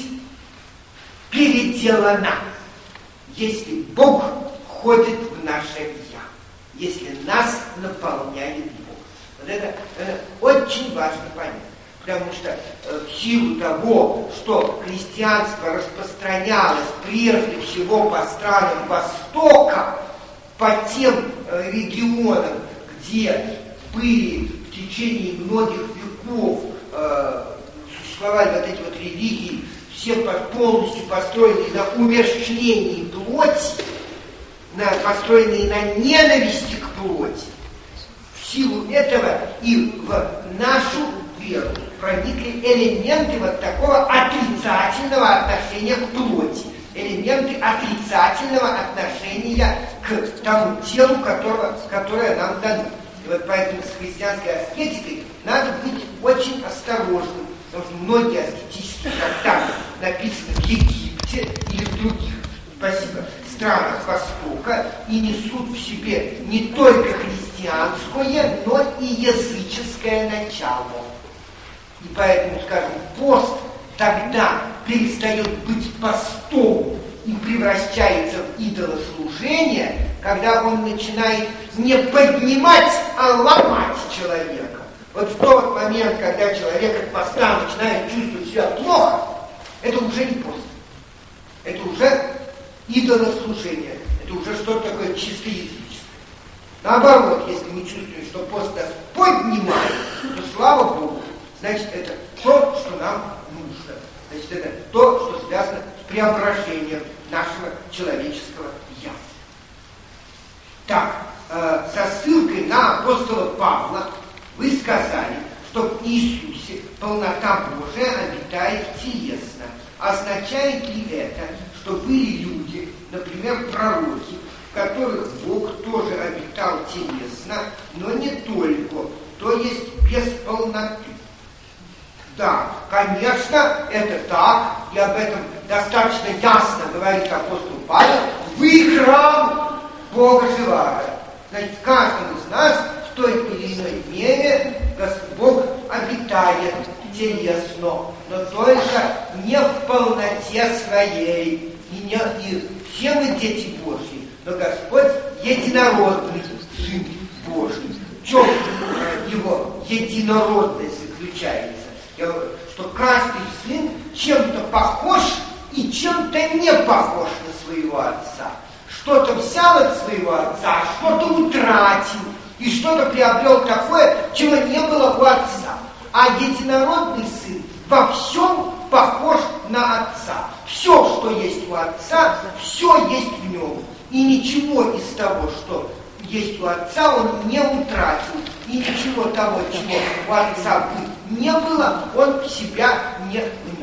переделана, если Бог входит в наше «я», если нас наполняет Бог. Вот это, это очень важно понять. Потому что э, в силу того, что христианство распространялось прежде всего по странам Востока, по тем э, регионам, где были в течение многих веков, э, существовали вот эти вот религии, все полностью построенные на умерщвлении плоти, на, построенные на ненависти к плоти, в силу этого и в нашу веру проникли элементы вот такого отрицательного отношения к плоти, элементы отрицательного отношения к тому телу, которого, которое нам дано. И вот поэтому с христианской аскетикой надо быть очень осторожным, потому что многие аскетические трактаты написаны в Египте или в других, спасибо, странах Востока и несут в себе не только христианское, но и языческое начало. И поэтому, скажем, пост тогда перестает быть постом и превращается в идолослужение, когда он начинает не поднимать, а ломать человека. Вот в тот момент, когда человек от поста начинает чувствовать себя плохо, это уже не пост. Это уже идолослужение. Это уже что-то такое чисто языческое. Наоборот, если мы чувствуем, что пост нас поднимает, то слава Богу, значит, это то, что нам нужно. Значит, это то, что связано с преображением нашего человеческого «я». Так, э, со ссылкой на апостола Павла вы сказали, что в Иисусе полнота Божия обитает телесно. Означает ли это, что были люди, например, пророки, в которых Бог тоже обитал телесно, но не только, то есть без полноты? Да, конечно, это так, и об этом достаточно ясно говорит апостол Павел: «Вы храм Бога живаго». Значит, в каждом из нас в той или иной мере Бог обитает телесно, но только не в полноте своей. И, не, и все мы дети Божьи, но Господь единородный Сын Божий. В чем его единородность заключается? Я говорю, что каждый сын чем-то похож и чем-то не похож на своего отца. Что-то взял от своего отца, что-то утратил, и что-то приобрел такое, чего не было у отца. А единородный сын во всем похож на отца. Все, что есть у отца, все есть в нем. И ничего из того, что есть у отца, он не утратил. И ничего того, чего у отца быть не было, он в себя не внес.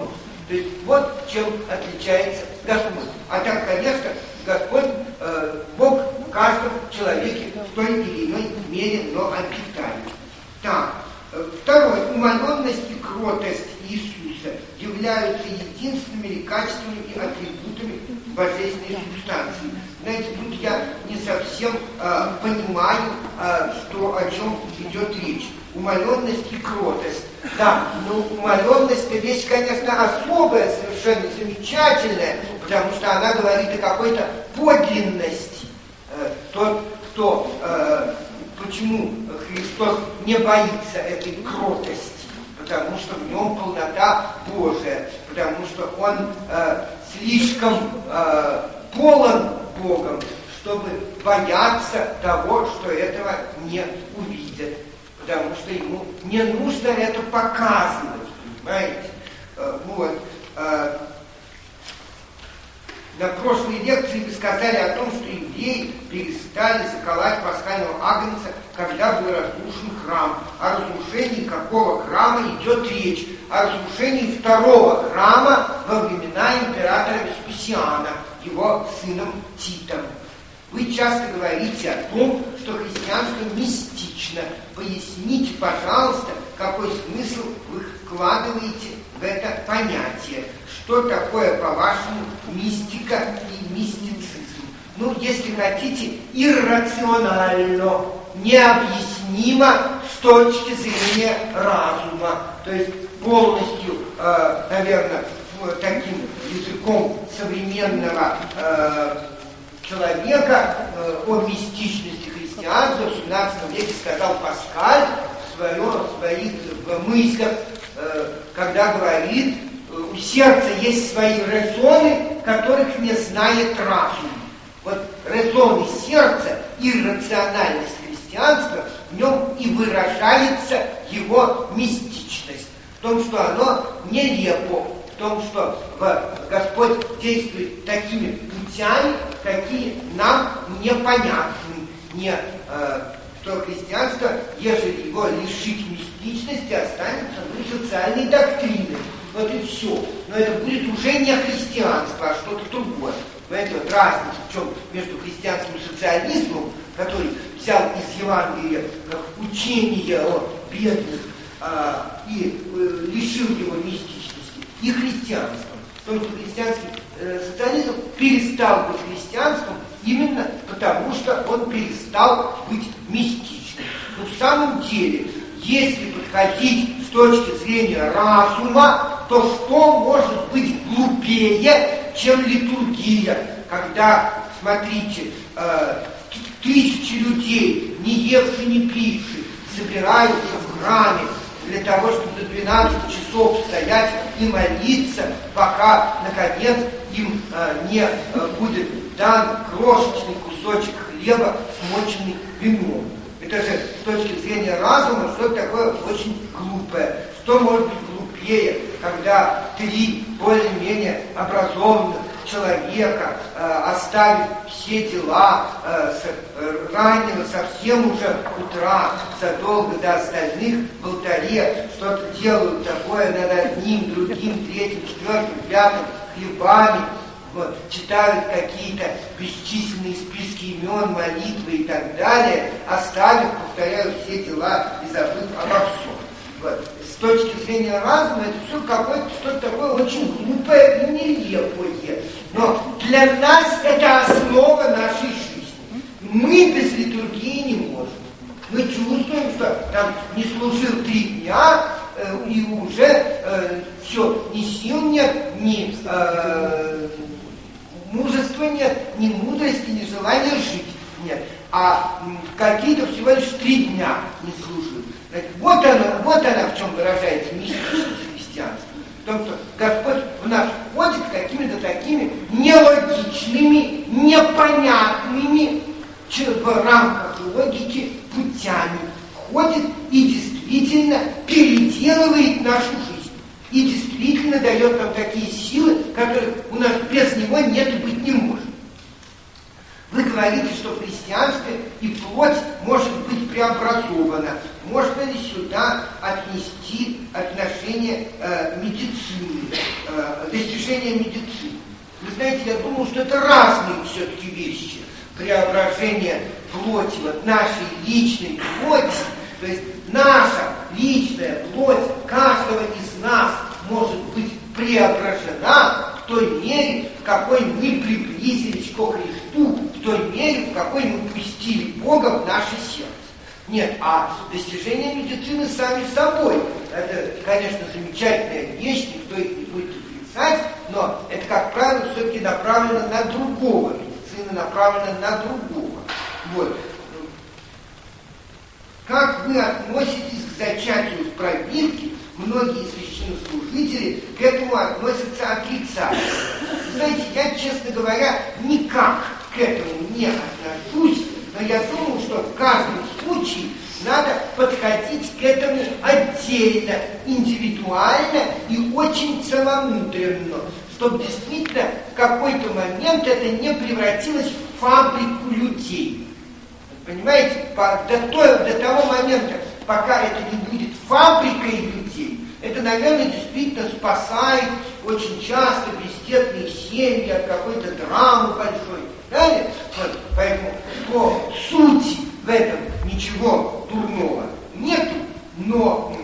То есть вот чем отличается Господь. А так, конечно, Господь, э, Бог в каждом человеке в той или иной мере, но обитает. Так, э, второе. Умоленность и кротость Иисуса являются единственными качествами и атрибутами божественной субстанции. Знаете, тут я не совсем э, понимаю, э, что, о чем идет речь. Умоленность и кротость. Да, но умоленность — это вещь, конечно, особая, совершенно замечательная, потому что она говорит о какой-то подлинности. Э, тот, кто, э, почему Христос не боится этой кротости? Потому что в нем полнота Божия, потому что он э, слишком э, полон Богом, чтобы бояться того, что этого не увидят. Потому что ему не нужно это показывать, понимаете? Э, вот. Э, на прошлой лекции вы сказали о том, что евреи перестали заколоть пасхального агнца, когда был разрушен храм. О разрушении какого храма идет речь? О разрушении второго храма во времена императора Веспасиана, его сыном Титом. Вы часто говорите о том, что христианство мистично. Поясните, пожалуйста, какой смысл вы вкладываете в это понятие. Что такое, по-вашему, мистика и мистицизм? Ну, если хотите, иррационально, необъяснимо с точки зрения разума. То есть полностью, э, наверное, таким языком современного э, человека э, о мистичности христианства в семнадцатом веке сказал Паскаль в, своем, в своих в мыслях, э, когда говорит, у сердца есть свои резоны, которых не знает разум. Вот резоны сердца и рациональность христианства, в нем и выражается его мистичность. В том, что оно нелепо, в том, что Господь действует такими путями, какие нам непонятны. Не, э, что христианство, ежели его лишить мистичности, останется ну, социальной доктриной. Вот и все. Но это будет уже не христианство, а что-то другое. Понимаете, вот разница в чем между христианским социализмом, который взял из Евангелия как учение о бедных а, и э, лишил его мистичности, и христианством. Потому что христианский э, социализм перестал быть христианством именно потому, что он перестал быть мистичным. Но в самом деле, если подходить с точки зрения разума, то что может быть глупее, чем литургия, когда, смотрите, э, тысячи людей, не евши, не пивши, собираются в храме для того, чтобы до двенадцати часов стоять и молиться, пока, наконец, им э, не э, будет дан крошечный кусочек хлеба, смоченный вином. Это же с точки зрения разума что-то такое очень глупое. Что может быть глупее, когда три более-менее образованных человека, э, оставив все дела э, с э, раннего совсем уже утра, задолго до остальных, в алтаре что-то делают такое над одним, другим, третьим, четвертым, пятым хлебами, вот, читают какие-то бесчисленные списки имен, молитвы и так далее, оставив, повторяю, все дела и забыв обо всем. Вот. С точки зрения разума это все какое-то что-то такое очень глупое и нелепое. Но для нас это основа нашей жизни. Мы без литургии не можем. Мы чувствуем, что там не служил три дня, э, и уже э, все, ни сил нет, ни э, мужества нет, ни мудрости, ни желания жить нет. А м, какие-то всего лишь три дня не служил. Вот она, вот она в чем выражается мистичность христианства. В том, что Господь в нас входит какими-то такими нелогичными, непонятными в рамках логики путями. Входит и действительно переделывает нашу жизнь. И действительно дает нам такие силы, которых у нас без него нет и быть не может. Вы говорите, что в христианстве и плоть может быть преобразована. Можно ли сюда отнести отношение э, медицины? Э, э, достижения медицины. Вы знаете, я думал, что это разные все-таки вещи. Преображение плоти, вот нашей личной плоти, то есть наша личная плоть каждого из нас может быть преображена в той мере, в какой мы приблизились ко Христу, в той мере, в какой мы пустили Бога в наше сердце. Нет, а достижения медицины сами собой, это, конечно, замечательная вещь, никто их не будет отрицать, но это, как правило, все-таки направлено на другого, медицина направлена на другого. Вот. Как вы относитесь к зачатию в пробирке? Многие священнослужители к этому относятся отрицательно. Знаете, я, честно говоря, никак к этому не отношусь, но я думаю, что в каждом случае надо подходить к этому отдельно, индивидуально и очень целомудренно, чтобы действительно в какой-то момент это не превратилось в фабрику людей. Понимаете, до, той, до того момента, пока это не будет фабрикой людей, это, наверное, действительно спасает очень часто бездетные семьи от какой-то драмы большой. Далее, вот, поэтому по сути в этом ничего дурного нету, но,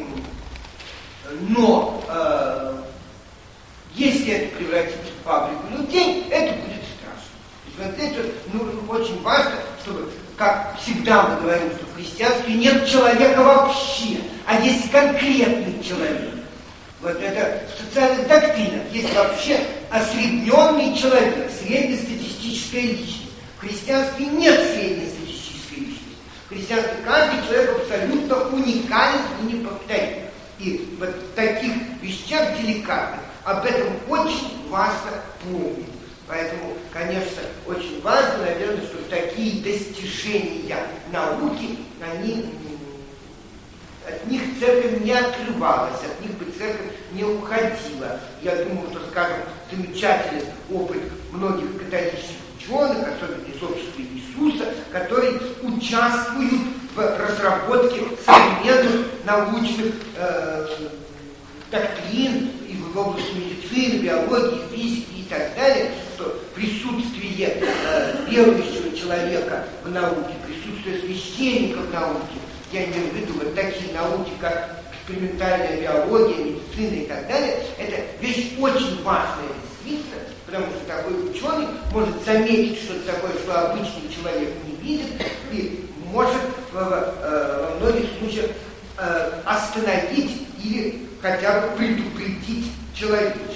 но э, если это превратится в фабрику людей, это будет страшно. То есть вот это ну, очень важно, чтобы, как всегда мы говорим, что в христианстве нет человека вообще, а есть конкретный человек. Вот это в социальных доктринах есть вообще осредненный человек, среднестатистическая личность. В христианстве нет среднестатистической личности. В христианстве каждый человек абсолютно уникален и неповторим. И вот в таких вещах деликатных об этом очень важно помнить. Поэтому, конечно, очень важно, наверное, чтобы такие достижения науки, они, от них церковь не отрывалась, от них бы церковь не уходила. Я думаю, что, скажем, замечательный опыт многих католических ученых, особенно из общества Иисуса, которые участвуют в разработке современных научных э, доктрин и в области медицины, биологии, физики и так далее, что присутствие э, верующего человека в науке, присутствие священника в науке, я имею в виду вот такие науки, как экспериментальная биология, медицина и так далее, это вещь очень важная действительно, потому что такой ученый может заметить что-то такое, что обычный человек не видит, и может в, э, во многих случаях э, остановить или хотя бы предупредить человечество.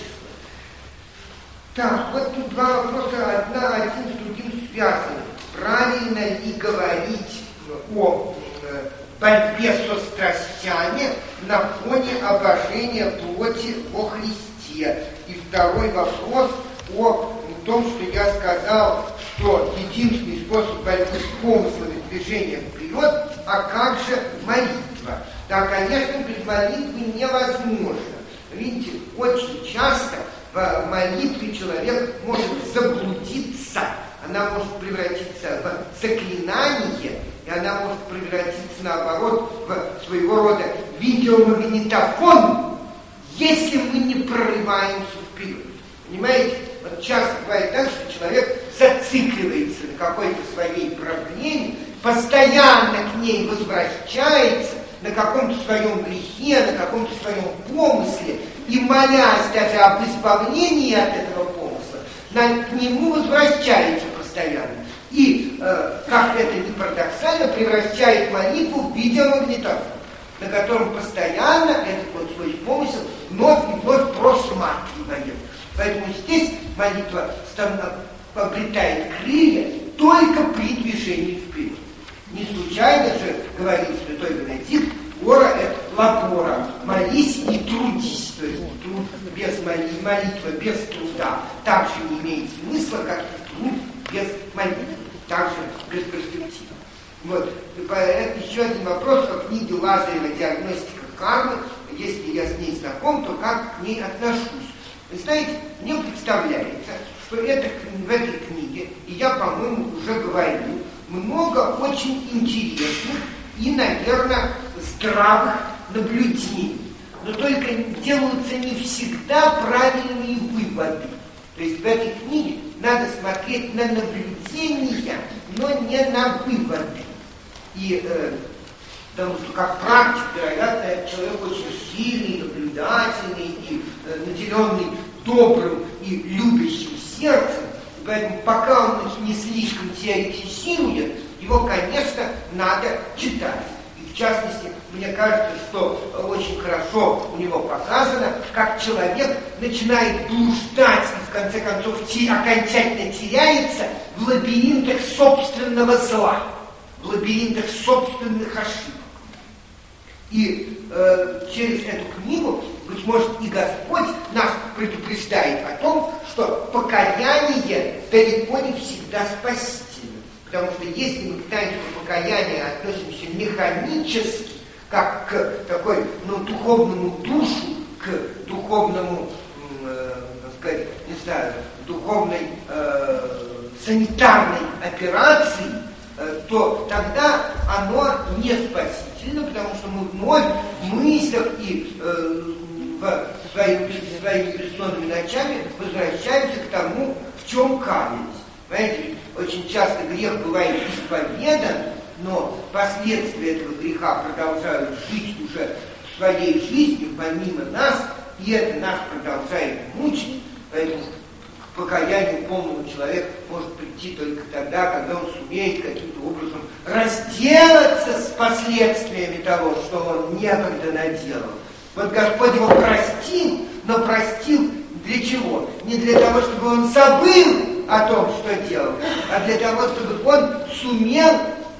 Так, вот тут два вопроса, одна, один с другим связаны. Правильно ли говорить о э, борьбе со страстями на фоне обожения плоти во Христе? И второй вопрос о том, что я сказал, что единственный способ борьбы с помыслами движения вперед, а как же молитва? Да, конечно, без молитвы невозможно. Видите, очень часто в молитве человек может заблудиться, она может превратиться в заклинание, и она может превратиться, наоборот, в своего рода видеомагнитофон, если мы не прорываемся вперед. Понимаете? Вот часто бывает так, что человек зацикливается на какой-то своей проблеме, постоянно к ней возвращается, на каком-то своем грехе, на каком-то своем помысле, и молясь даже об избавлении от этого помысла, на, к нему возвращается постоянно. И, э, как это ни парадоксально, превращает молитву в видеомагнитофон, на котором постоянно этот вот свой помысел вновь и вновь просматривает. Поэтому здесь молитва обретает крылья только при движении вперед. Не случайно же, говорит святой Бенедикт, ора это лабора, молись и трудись, то есть труд без молитвы, молитва без труда также не имеет смысла, как и труд без молитвы, также бесперспективно. Вот, это еще один вопрос о книге Лазарева «Диагностика кармы». Если я с ней знаком, то как к ней отношусь? Вы знаете, мне представляется, что это, в этой книге, и я, по-моему, уже говорил, много очень интересных и, наверное, здравых наблюдений. Но только делаются не всегда правильными выводы. То есть в этой книге надо смотреть на наблюдения, но не на выводы. И э, потому что как практик, вероятно, человек очень сильный, наблюдательный и э, наделенный добрым и любящим сердцем. И поэтому пока он не слишком теоретизирует, его, конечно, надо читать. В частности, мне кажется, что очень хорошо у него показано, как человек начинает блуждать и, в конце концов, те, окончательно теряется в лабиринтах собственного зла, в лабиринтах собственных ошибок. И э, через эту книгу, быть может, и Господь нас предупреждает о том, что покаяние далеко не всегда спасительно. Потому что если мы к таинству покаяния относимся механически, как к такой, ну, духовному душу, к духовному, э, так сказать, не знаю, духовной э, санитарной операции, э, то тогда оно не спасительно, потому что мы вновь в мыслях и э, в своими, своими бессонными ночами возвращаемся к тому, в чем каялись. Понимаете, очень часто грех бывает исповедан, но последствия этого греха продолжают жить уже в своей жизни помимо нас, и это нас продолжает мучить. Поэтому к покаянию полного человека может прийти только тогда, когда он сумеет каким-то образом разделаться с последствиями того, что он некогда наделал. Вот Господь его простил, но простил для чего? Не для того, чтобы он забыл о том, что делал, а для того, чтобы он сумел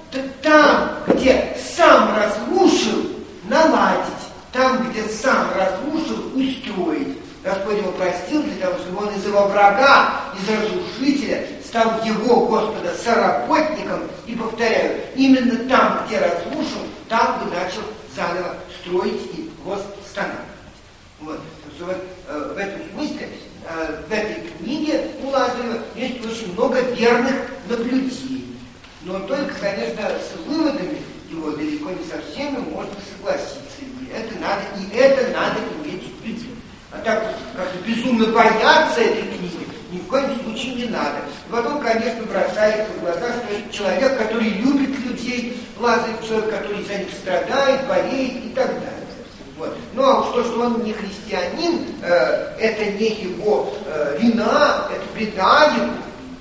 там, где сам разрушил, наладить, там, где сам разрушил, устроить. Господь его простил для того, чтобы он из его врага, из разрушителя стал его, Господа, соработником. И повторяю, именно там, где разрушил, там бы начал заново строить и восстанавливать. Вот. Вот, э, в этом смысле э, в этой книге у Лазарева есть очень много верных наблюдений. Но только, конечно, с выводами его далеко не со всеми можно согласиться. И это надо, и это надо иметь в виду. А так как-то безумно бояться этой книги ни в коем случае не надо. И потом, конечно, бросается в глаза, что это человек, который любит людей, Лазарев человек, который за них страдает, болеет и так далее. Вот. Ну а уж то, что он не христианин, э, это не его э, вина, это беда его.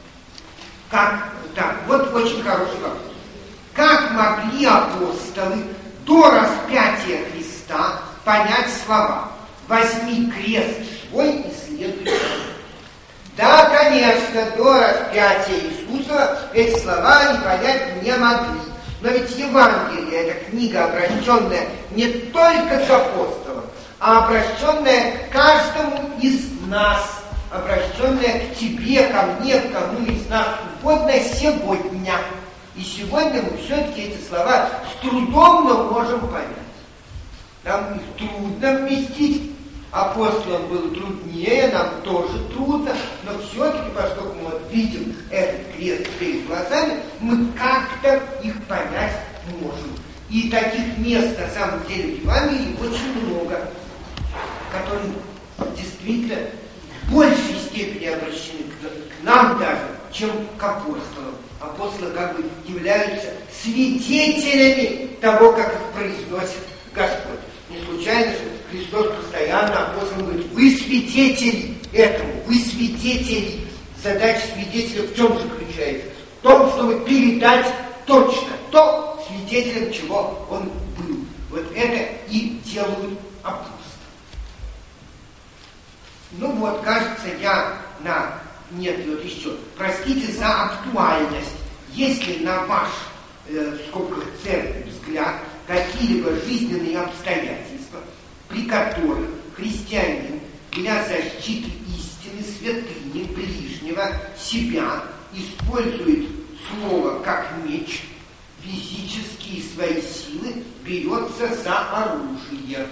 Как так? Вот очень хороший вопрос. Как могли апостолы до распятия Христа понять слова «возьми крест свой и следуй за мной»? Да, конечно, до распятия Иисуса эти слова они понять не могли. Но ведь Евангелие – это книга, обращенная не только к апостолам, а обращенная к каждому из нас, обращенная к тебе, ко мне, к кому из нас угодно сегодня. И сегодня мы все-таки эти слова с трудом, но можем понять. Нам их трудно вместить, апостолам было труднее, нам тоже трудно, но все-таки, поскольку мы вот видим этот крест перед глазами, мы как-то их понять можем. И таких мест, на самом деле, в Евангелии очень много, которые действительно в большей степени обращены к, к нам даже, чем к апостолам. Апостолы как бы являются свидетелями того, как их произносит Господь. Не случайно же Христос постоянно апостолам говорит: вы свидетели этому, вы свидетели. Задача свидетеля в чем заключается? В том, чтобы передать точно то, свидетелем чего он был. Вот это и делают апостолы. Ну вот, кажется, я на... Нет, вот еще. Простите за актуальность. Если на ваш, э, в скобках церкви, взгляд, какие-либо жизненные обстоятельства, при которых христианин для защиты истины, святыни, ближнего, себя использует слово как меч, физические свои силы берется за оружие.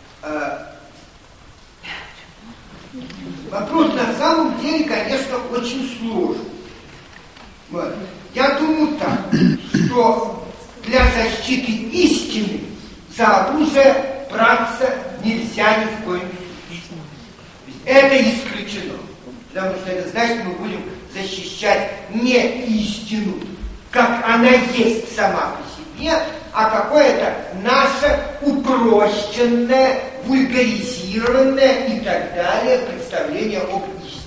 Вопрос на самом деле, конечно, очень сложный. Вот. Я думаю так, что для защиты истины за оружие браться нельзя ни в коем случае. Это исключено. Потому что это значит, мы будем защищать не истину, как она есть сама по себе, а какое-то наше упрощенное, вульгаризированное и так далее представление об истине.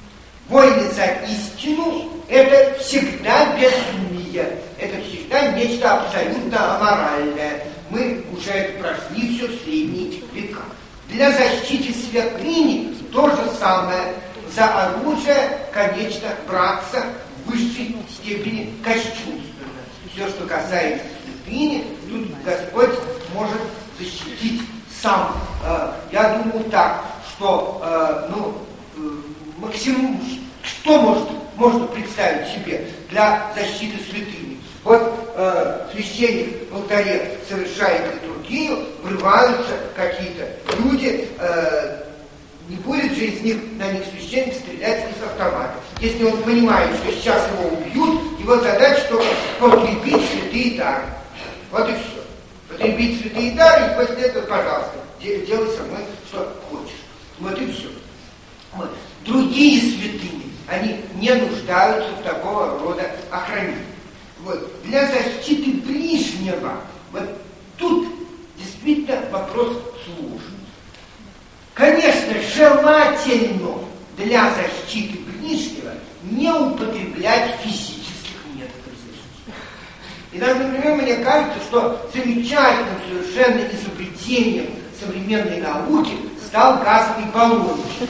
Войны за истину – это всегда безумие, это всегда нечто абсолютно аморальное. Мы уже это прошли все в средние века. Для защиты святыни то же самое. За оружие, конечно, браться в высшей степени кощунственно. Все, что касается святыни, тут Господь может защитить сам. Я думаю так, что ну, максимум, что может, можно представить себе для защиты святыни? Вот э, священник в алтаре совершает литургию, врываются какие-то люди, э, не будет же из них, на них священник стрелять из автомата. Если он понимает, что сейчас его убьют, его задача только потребить святые дары. Вот и все. Потребить святые дары, и после этого, пожалуйста, делай со мной, что хочешь. Вот и все. Вот. Другие святыни, они не нуждаются в такого рода охранении. Вот. Для защиты ближнего, вот тут действительно вопрос сложный. Конечно, желательно для защиты ближнего не употреблять физических методов защиты. И даже, например, мне кажется, что замечательным совершенно изобретением современной науки стал газовый баллончик.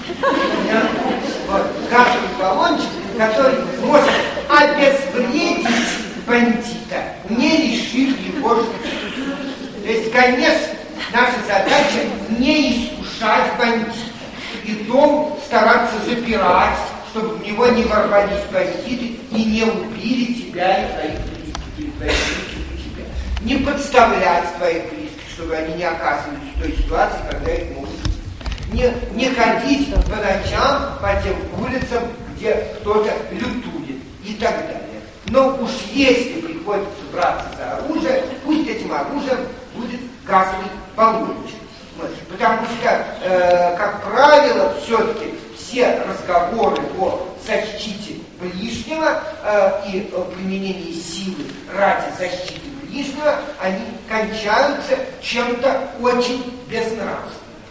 Вот, газовый баллончик, который может обезвредить бандита, не лишив его жизни. То есть, конечно, наша задача не искушать бандита. И дом стараться запирать, чтобы в него не ворвались бандиты и не убили тебя и твоих близких, или твоих близких и тебя. Не подставлять твоих близких, чтобы они не оказывались в той ситуации, когда их могут убить. Не, не ходить по ночам по тем улицам, где кто-то лютует и так далее. Но уж если приходится браться за оружие, пусть этим оружием будет газовый баллончик. Вот. Потому что, э, как правило, все-таки все разговоры о защите ближнего э, и о применении силы ради защиты ближнего, они кончаются чем-то очень безнравственным.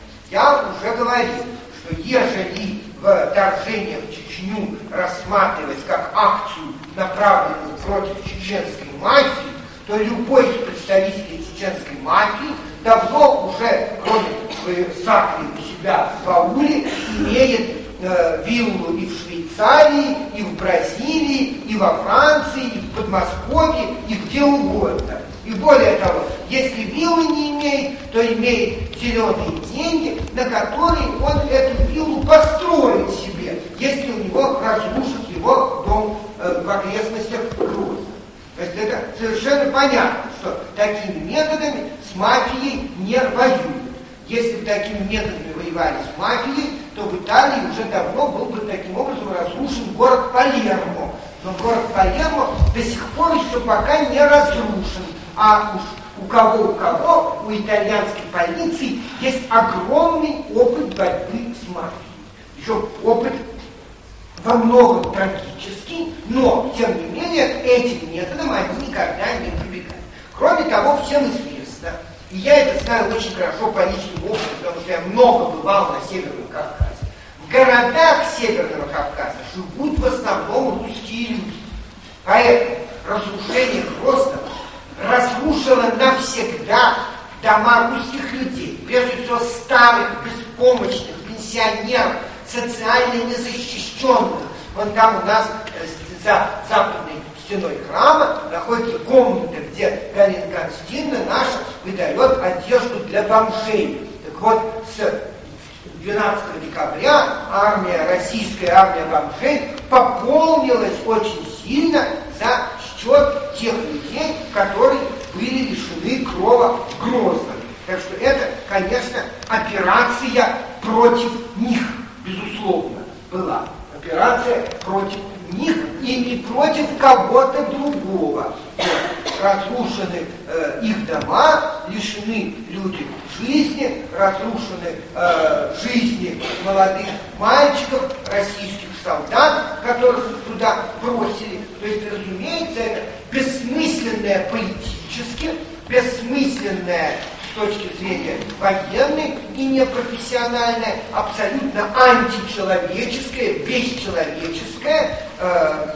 Я уже говорил, что ежели вторжение в Чечню рассматривать как акцию, направленную против чеченской мафии, то любой из представителей чеченской мафии давно уже, кроме своей сакли у себя в ауле, имеет э, виллу и в Швейцарии, и в Бразилии, и во Франции, и в Подмосковье, и где угодно. И более того, если виллы не имеет, то имеет зеленые деньги, на которые он эту виллу построит себе, если у него разрушит его дом э, в окрестностях Грозного. То есть это совершенно понятно, что такими методами с мафией не воюют. Если бы такими методами воевали с мафией, то в Италии уже давно был бы таким образом разрушен город Палермо. Но город Палермо до сих пор еще пока не разрушен. А уж у кого, у кого, у итальянской полиции есть огромный опыт борьбы с мафией. Еще опыт во многом трагический, но, тем не менее, этим методом они никогда не прибегают. Кроме того, всем известно, и я это знаю очень хорошо по личному опыту, потому что я много бывал на Северном Кавказе. В городах Северного Кавказа живут в основном русские люди. Поэтому разрушение Грозного разрушило навсегда дома русских людей, прежде всего старых, беспомощных, пенсионеров, социально незащищенных. Вон там у нас за западной стеной храма находится комната, где Галина Константиновна наша выдает одежду для бомжей. Так вот, с двенадцатого декабря армия, российская армия бомжей пополнилась очень сильно за счет тех людей, которые были лишены крова в Грозном. Так что это, конечно, операция против них, безусловно, была. Операция против них и не против кого-то другого. разрушены э, их дома, лишены люди жизни, разрушены э, жизни молодых мальчиков, российских солдат, которых туда бросили. То есть, разумеется, это бессмысленное политически, бессмысленное с точки зрения военной и непрофессиональное, абсолютно античеловеческое, бесчеловеческое э,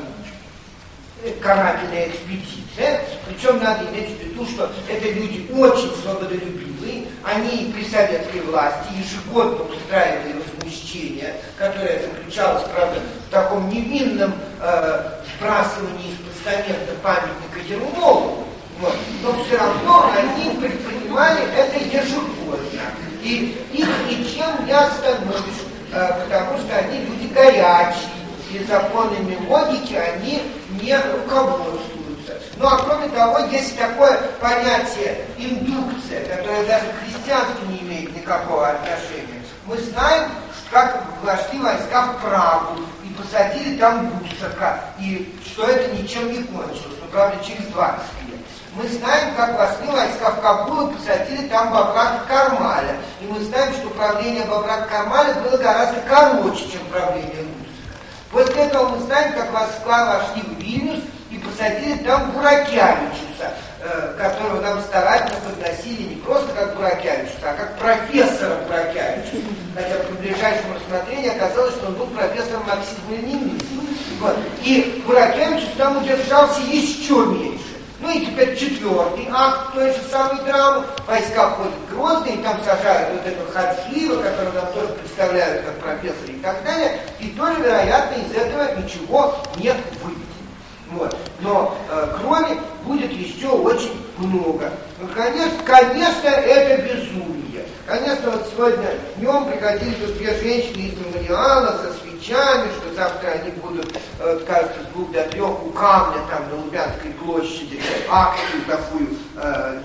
карательная экспедиция. Причем надо иметь в виду, что это люди очень свободолюбивые, они при советской власти ежегодно устраивали возмущение, которое заключалось, правда, в таком невинном э, сбрасывании из постамента памятника Ермолову. Вот. Но все равно они предпринимали это ежегодно. И их ничем не остановишь, э, потому что они люди горячие, и законами логики они не руководствуются. Ну а кроме того, есть такое понятие индукция, которое даже к христианству не имеет никакого отношения. Мы знаем, как вошли войска в Прагу и посадили там Гусака, и что это ничем не кончилось, но, правда, через двадцать лет. Мы знаем, как вошли войска в Кабул и посадили там Бабрата Кармаля. И мы знаем, что правление Бабрата Кармаля было гораздо короче, чем правление Гусака. После этого мы знаем, как войска вошли в Вильнюс и посадили там Буракевичуса, э, которого нам старательно подносили не просто как Буракевичуса, а как профессора Буракевичуса. Хотя при ближайшем рассмотрении оказалось, что он был профессором марксизма-ленинизма. Вот. И Буракевичус там удержался еще меньше. Ну и теперь четвертый акт той же самой драмы. Войска ходят в Грозный, и там сажают вот этого Хаджиева, которого нам тоже представляют как профессора и так далее. И тоже, вероятно, из этого ничего не выйдет. Вот. Но э, крови будет еще очень много. Ну, конечно, конечно, это безумие. Конечно, вот сегодня днем приходили тут две женщины из мемориала со свечами, что завтра они будут, э, кажется, с двух до трех у камня там на Лубянской площади акцию такую э,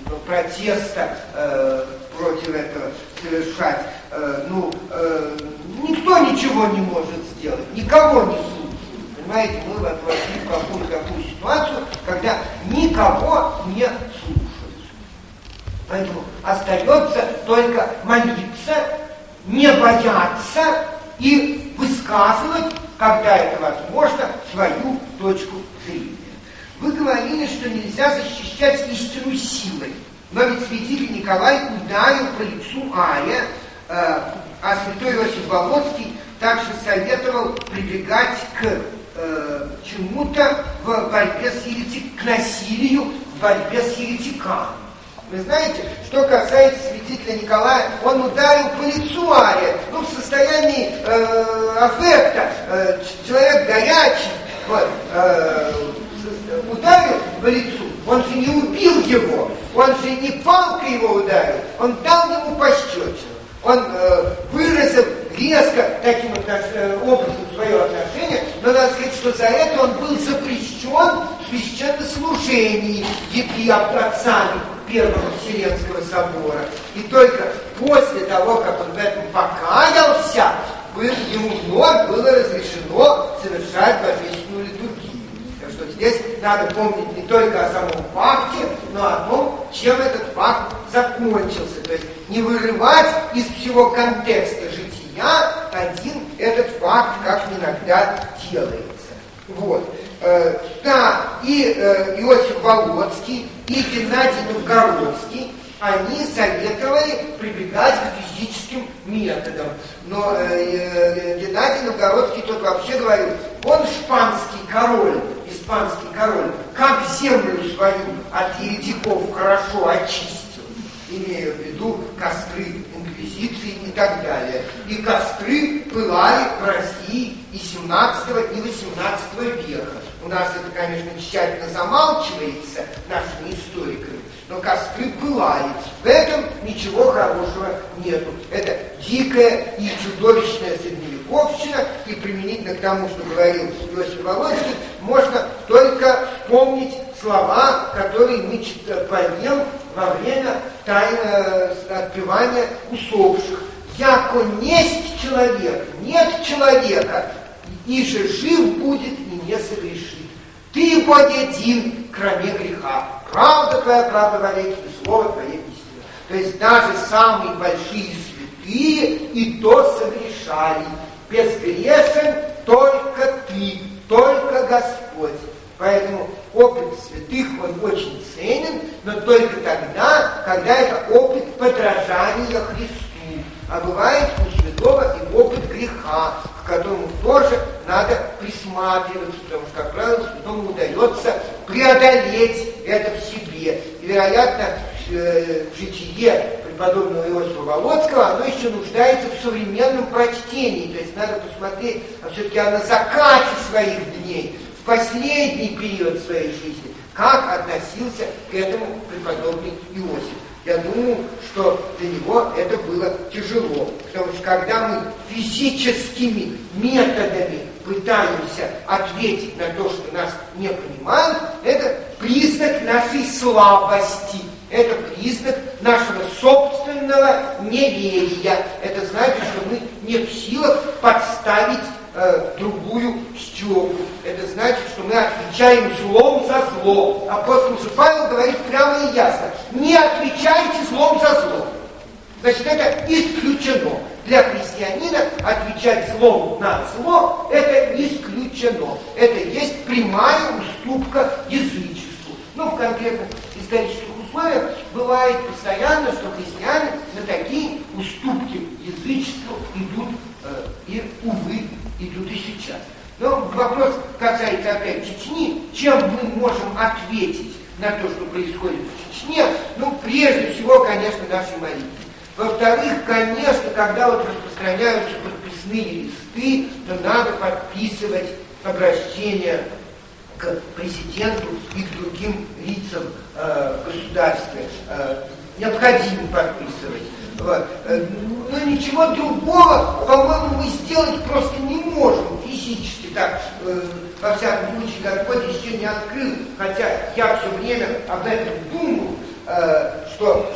протеста э, против этого совершать. Э, ну, э, никто ничего не может сделать, никого не слушает. Понимаете, мы вот вошли в какую-то такую ситуацию, когда никого не слушают. Поэтому остается только молиться, не бояться и высказывать, когда это возможно, свою точку зрения. Вы говорили, что нельзя защищать истину силой, но ведь святитель Николай ударил по лицу Ария, э, а святой Иосиф Волоцкий также советовал прибегать к э, чему-то в борьбе с еретик, к насилию в борьбе с еретиками. Вы знаете, что касается святителя Николая, он ударил по лицу Ария, ну, в состоянии э, аффекта, э, человек горячий, вот, э, ударил по лицу, он же не убил его, он же не палкой его ударил, он дал ему пощечину, он э, выразил резко таким образом свое отношение, но надо сказать, что за это он был запрещен в священнослужении отцами Первого Вселенского собора. И только после того, как он в этом покаялся, ему вновь было разрешено совершать божественную литургию. Так что здесь надо помнить не только о самом факте, но о том, чем этот факт закончился. То есть не вырывать из всего контекста жития один этот факт, как иногда делается. Вот. Э, да, и э, Иосиф Волоцкий, и Геннадий Новгородский, они советовали прибегать к физическим методам. Но э, э, Геннадий Новгородский только вообще говорил, он шпанский король, испанский король, как землю свою от еретиков хорошо очистил, имея в виду костры инквизиции и так далее. И костры пылали в России и семнадцатого, и восемнадцатого века. У нас это, конечно, тщательно замалчивается нашими историками, но костры пылали. В этом ничего хорошего нету. Это дикая и чудовищная средневековщина, и применительно к тому, что говорил Иосиф Волоцкий, можно только вспомнить слова, которые мы поем во время тайного отпевания усопших. «Яко несть человек, нет человека, и же жив будет и не согрешит. Ты Бог един, кроме греха. Правда твоя, правда вовеки, и слово твое истина. То есть даже самые большие святые и то согрешали. Безгрешен только ты, только Господь. Поэтому опыт святых, он очень ценен, но только тогда, когда это опыт подражания Христу. А бывает у святого и опыт греха, к которому тоже надо присматриваться, потому что, как правило, святому удается преодолеть это в себе. И, вероятно, в житие преподобного Иосифа Волоцкого оно еще нуждается в современном прочтении. То есть надо посмотреть, а все-таки на закате своих дней, в последний период своей жизни, как относился к этому преподобный Иосиф. Я думаю, что для него это было тяжело, потому что когда мы физическими методами пытаемся ответить на то, что нас не понимают, это признак нашей слабости, это признак нашего собственного неверия. Это значит, что мы не в силах подставить э, другую щеку. Это значит, что мы отвечаем злом за зло. Апостол же Павел говорит прямо и ясно: не отвечайте злом за зло. Значит, это исключено. Для христианина отвечать злом на зло — это исключено. Это есть прямая уступка язычеству. Ну, в конкретных исторических условиях бывает постоянно, что христиане на такие уступки язычеству идут, э, и, увы, идут и сейчас. Но вопрос касается опять Чечни. Чем мы можем ответить на то, что происходит в Чечне? Ну, прежде всего, конечно, нашей молитвой. Во-вторых, конечно, когда вот распространяются подписные листы, то надо подписывать обращение к президенту и к другим лицам э, государства. Э, необходимо подписывать. Вот. Э, но ничего другого, по-моему, мы сделать просто не можем физически. Так, э, во всяком случае, Господь еще не открыл, хотя я все время об этом думаю, э, что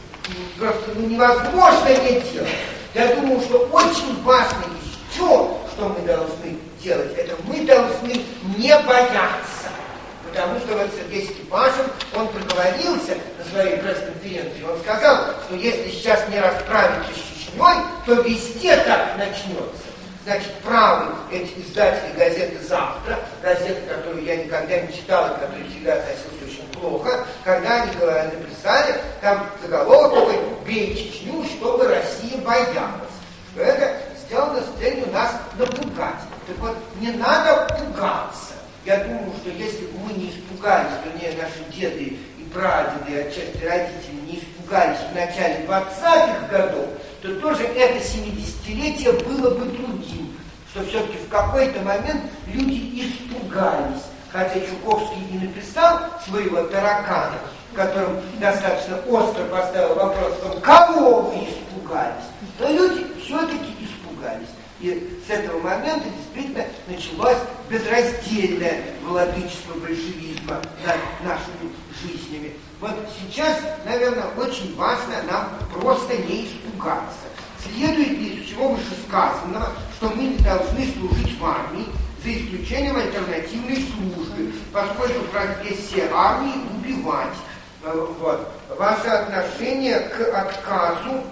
просто ну, невозможно не делать. Я думаю, что очень важно еще, что мы должны делать, это мы должны не бояться. Потому что вот Сергей Степашин, он проговорился на своей пресс-конференции, он сказал, что если сейчас не расправиться с Чечней, то везде так начнется. Значит, правы эти издатели газеты «Завтра», газеты, которую я никогда не читал, и которую всегда относился очень плохо, когда они написали, там заголовок такой: «Бей Чечню, чтобы Россия боялась». Это сделано с целью нас напугать. Так вот, не надо пугаться. Я думаю, что если бы мы не испугались, вернее, наши деды и прадеды, и отчасти родители не испугались в начале двадцатых годов, то тоже это семидесятилетие было бы другим. Что все-таки в какой-то момент люди испугались. Хотя Чуковский и написал своего таракана, в котором достаточно остро поставил вопрос о том, кого вы испугались, то люди все-таки испугались. И с этого момента действительно началось безраздельное владычество большевизма над нашими жизнями. Вот сейчас, наверное, очень важно нам просто не испугаться. Следует из всего вышесказанного, что мы не должны служить в армии, за исключением альтернативной службы, поскольку профессия армии — убивать. Вот. Ваше отношение к отказу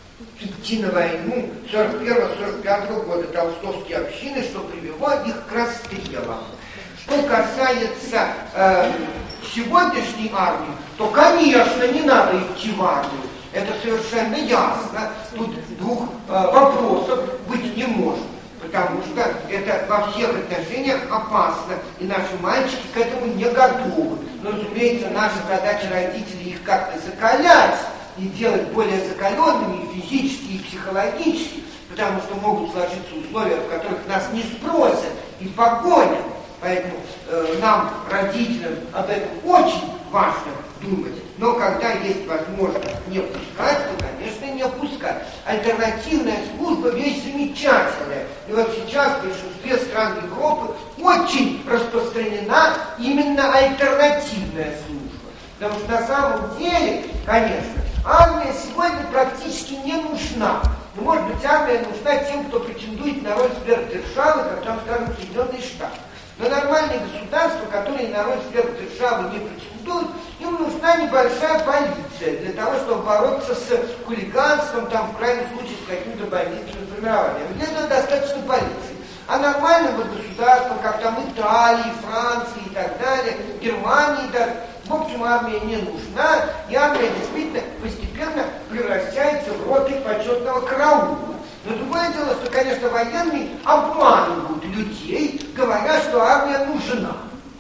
идти на войну сорок первого — сорок пятого года толстовские общины, что привело их к расстрелам. Что касается э, сегодняшней армии, то, конечно, не надо идти в армию. Это совершенно ясно. Тут двух э, вопросов быть не может. Потому что это во всех отношениях опасно. И наши мальчики к этому не готовы. Но, разумеется, наша задача родителей их как-то закалять и делать более закаленными и физически, и психологически, потому что могут сложиться условия, в которых нас не спросят и погонят. Поэтому э, нам, родителям, об этом очень важно думать. Но когда есть возможность не пускать, то, конечно, не пускать. Альтернативная служба — вещь замечательная. И вот сейчас в большинстве стран Европы очень распространена именно альтернативная служба. Потому что на самом деле, конечно, армия сегодня практически не нужна. Но, может быть, армия нужна тем, кто претендует на роль сверхдержавы, как там, скажем, Соединенные Штаты. Но нормальные государства, которые на роль сверхдержавы не претендуют, им нужна небольшая полиция для того, чтобы бороться с хулиганством, там, в крайнем случае, с каким-то бандитским формированием. Для этого достаточно полиции. А нормального государства, как там Италии, Франции и так далее, Германии, да, в общем, армия не нужна, и армия действительно постепенно превращается в роты почетного караула. Но другое дело, что, конечно, военные обманывают людей, говоря, что армия нужна,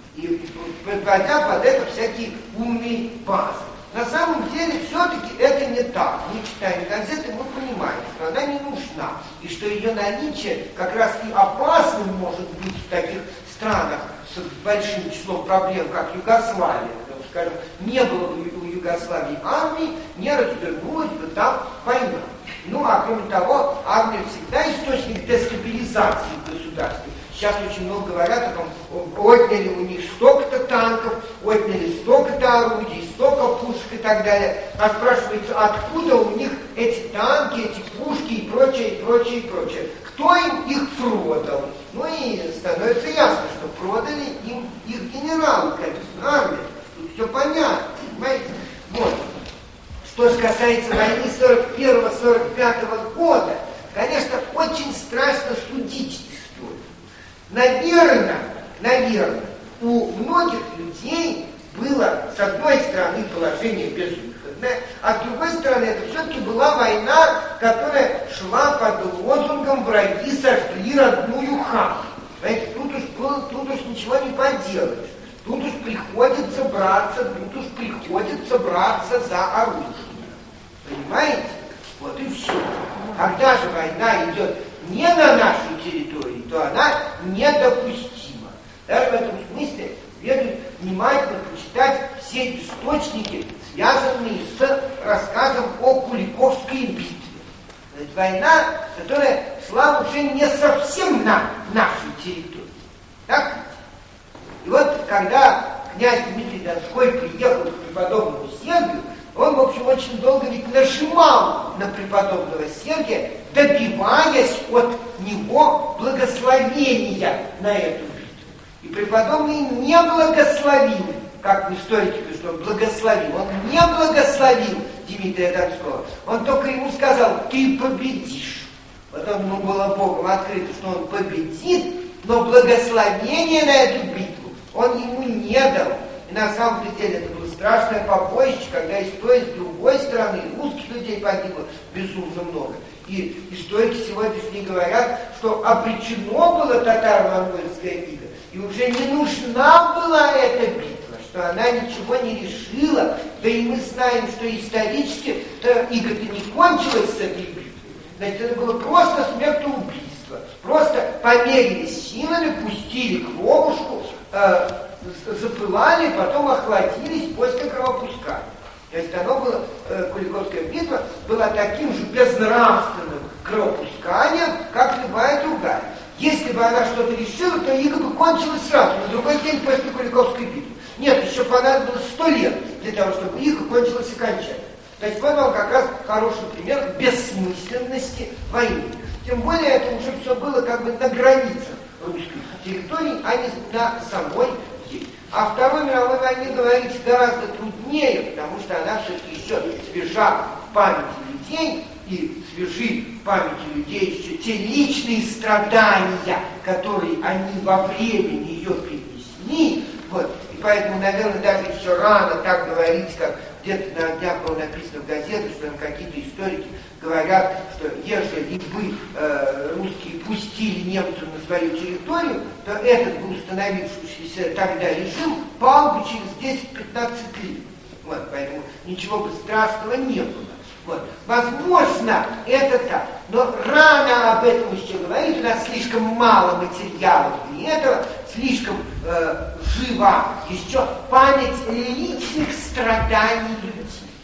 и подводя под это всякие умные базы. На самом деле, все-таки это не так. Мы читаем газеты, мы понимаем, что она не нужна, и что ее наличие как раз и опасным может быть в таких странах с большим числом проблем, как Югославия. Скажем, не было бы у Югославии армии, не развернулась бы там война. Ну, а кроме того, армия всегда источник дестабилизации в государстве. Сейчас очень много говорят о том, отняли у них столько-то танков, отняли столько-то орудий, столько пушек и так далее. А спрашивается, откуда у них эти танки, эти пушки и прочее, и прочее, и прочее. Кто им их продал? Ну и становится ясно, что продали им их генералы, конечно, армия. Тут все понятно, понимаете? Вот. Что же касается войны сорок первого — сорок пятого года, конечно, очень страшно судить историю. Наверное, наверное, у многих людей было, с одной стороны, положение безвыходное, а с другой стороны, это все-таки была война, которая шла под лозунгом «враги сожгли родную хату». Понимаете, тут уж, тут уж ничего не поделаешь. Тут уж приходится браться, тут уж приходится браться за оружие. Понимаете? Вот и все. Когда же война идет не на нашей территории, то она недопустима. Даже в этом смысле следует внимательно почитать все источники, связанные с рассказом о Куликовской битве. Это война, которая шла уже не совсем на нашей территории. Так? И вот, когда князь Дмитрий Донской приехал к преподобному Сергию, он, в общем, очень долго ведь нажимал на преподобного Сергия, добиваясь от него благословения на эту битву. И преподобный не благословил, как в историке пишут, что он благословил. Он не благословил Дмитрия Донского. Он только ему сказал: ты победишь. Потом ему было Богом открыто, что он победит, но благословение на эту битву он ему не дал. И на самом деле это было страшное побоище, когда и с той, и с другой стороны русских людей погибло безумно много. И историки сегодняшние говорят, что обречено было татаро-монгольское иго, и уже не нужна была эта битва, что она ничего не решила. Да и мы знаем, что исторически иго-то не кончилось с этой битвой. Значит, это было просто смертоубийство. Просто померились силами, пустили кровушку, э, запылали, потом охладились после кровопускания. То есть оно было, э, Куликовская битва была таким же безнравственным кровопусканием, как любая другая. Если бы она что-то решила, то иго бы кончилось сразу, на другой день после Куликовской битвы. Нет, еще понадобилось сто лет для того, чтобы иго кончилось окончательно. То есть вот вам как раз хороший пример бессмысленности войны. Тем более это уже все было как бы на границах русской территории, а не на самой ей. О Второй мировой войне говорить гораздо труднее, потому что она все-таки еще свежа в памяти людей, и свежи в памяти людей еще те личные страдания, которые они во времени ее перенесли. Вот. И поэтому, наверное, даже еще рано так говорить, как где-то на днях было написано в газетах, что какие-то историки говорят, что если бы э, русские пустили немцев на свою территорию, то этот бы установившийся тогда режим пал бы через десять-пятнадцать лет. Вот, поэтому ничего бы страшного не было. Вот. Возможно, это так, но рано об этом еще говорить, у нас слишком мало материалов для этого, слишком э, жива еще память личных страданий людей.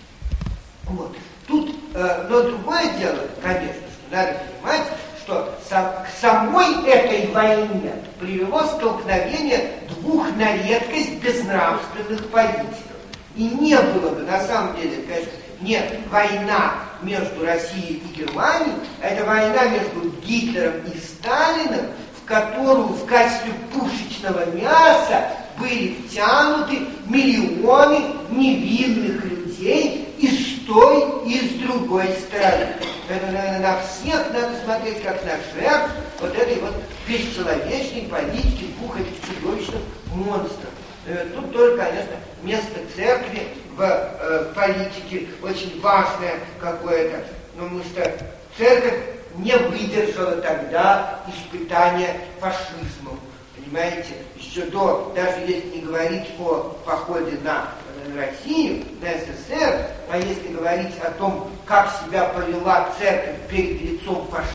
Вот. Тут, э, но другое дело, конечно, что надо понимать, что сам, к самой этой войне привело столкновение двух на редкость безнравственных политиков. И не было бы, на самом деле, конечно, не война между Россией и Германией, а это война между Гитлером и Сталиным, в в которую в качестве пушечного мяса были втянуты миллионы невинных людей и с той, и с другой стороны. На, на всех надо смотреть как на жертв вот этой вот бесчеловечной политики двух этих чудовищных монстров. Тут тоже, конечно, место церкви в э, политике очень важное какое-то, потому что церковь не выдержала тогда испытания фашизмом. Понимаете, еще до, даже если не говорить о походе на, на Россию, на СССР, а если говорить о том, как себя повела церковь перед лицом фашизма,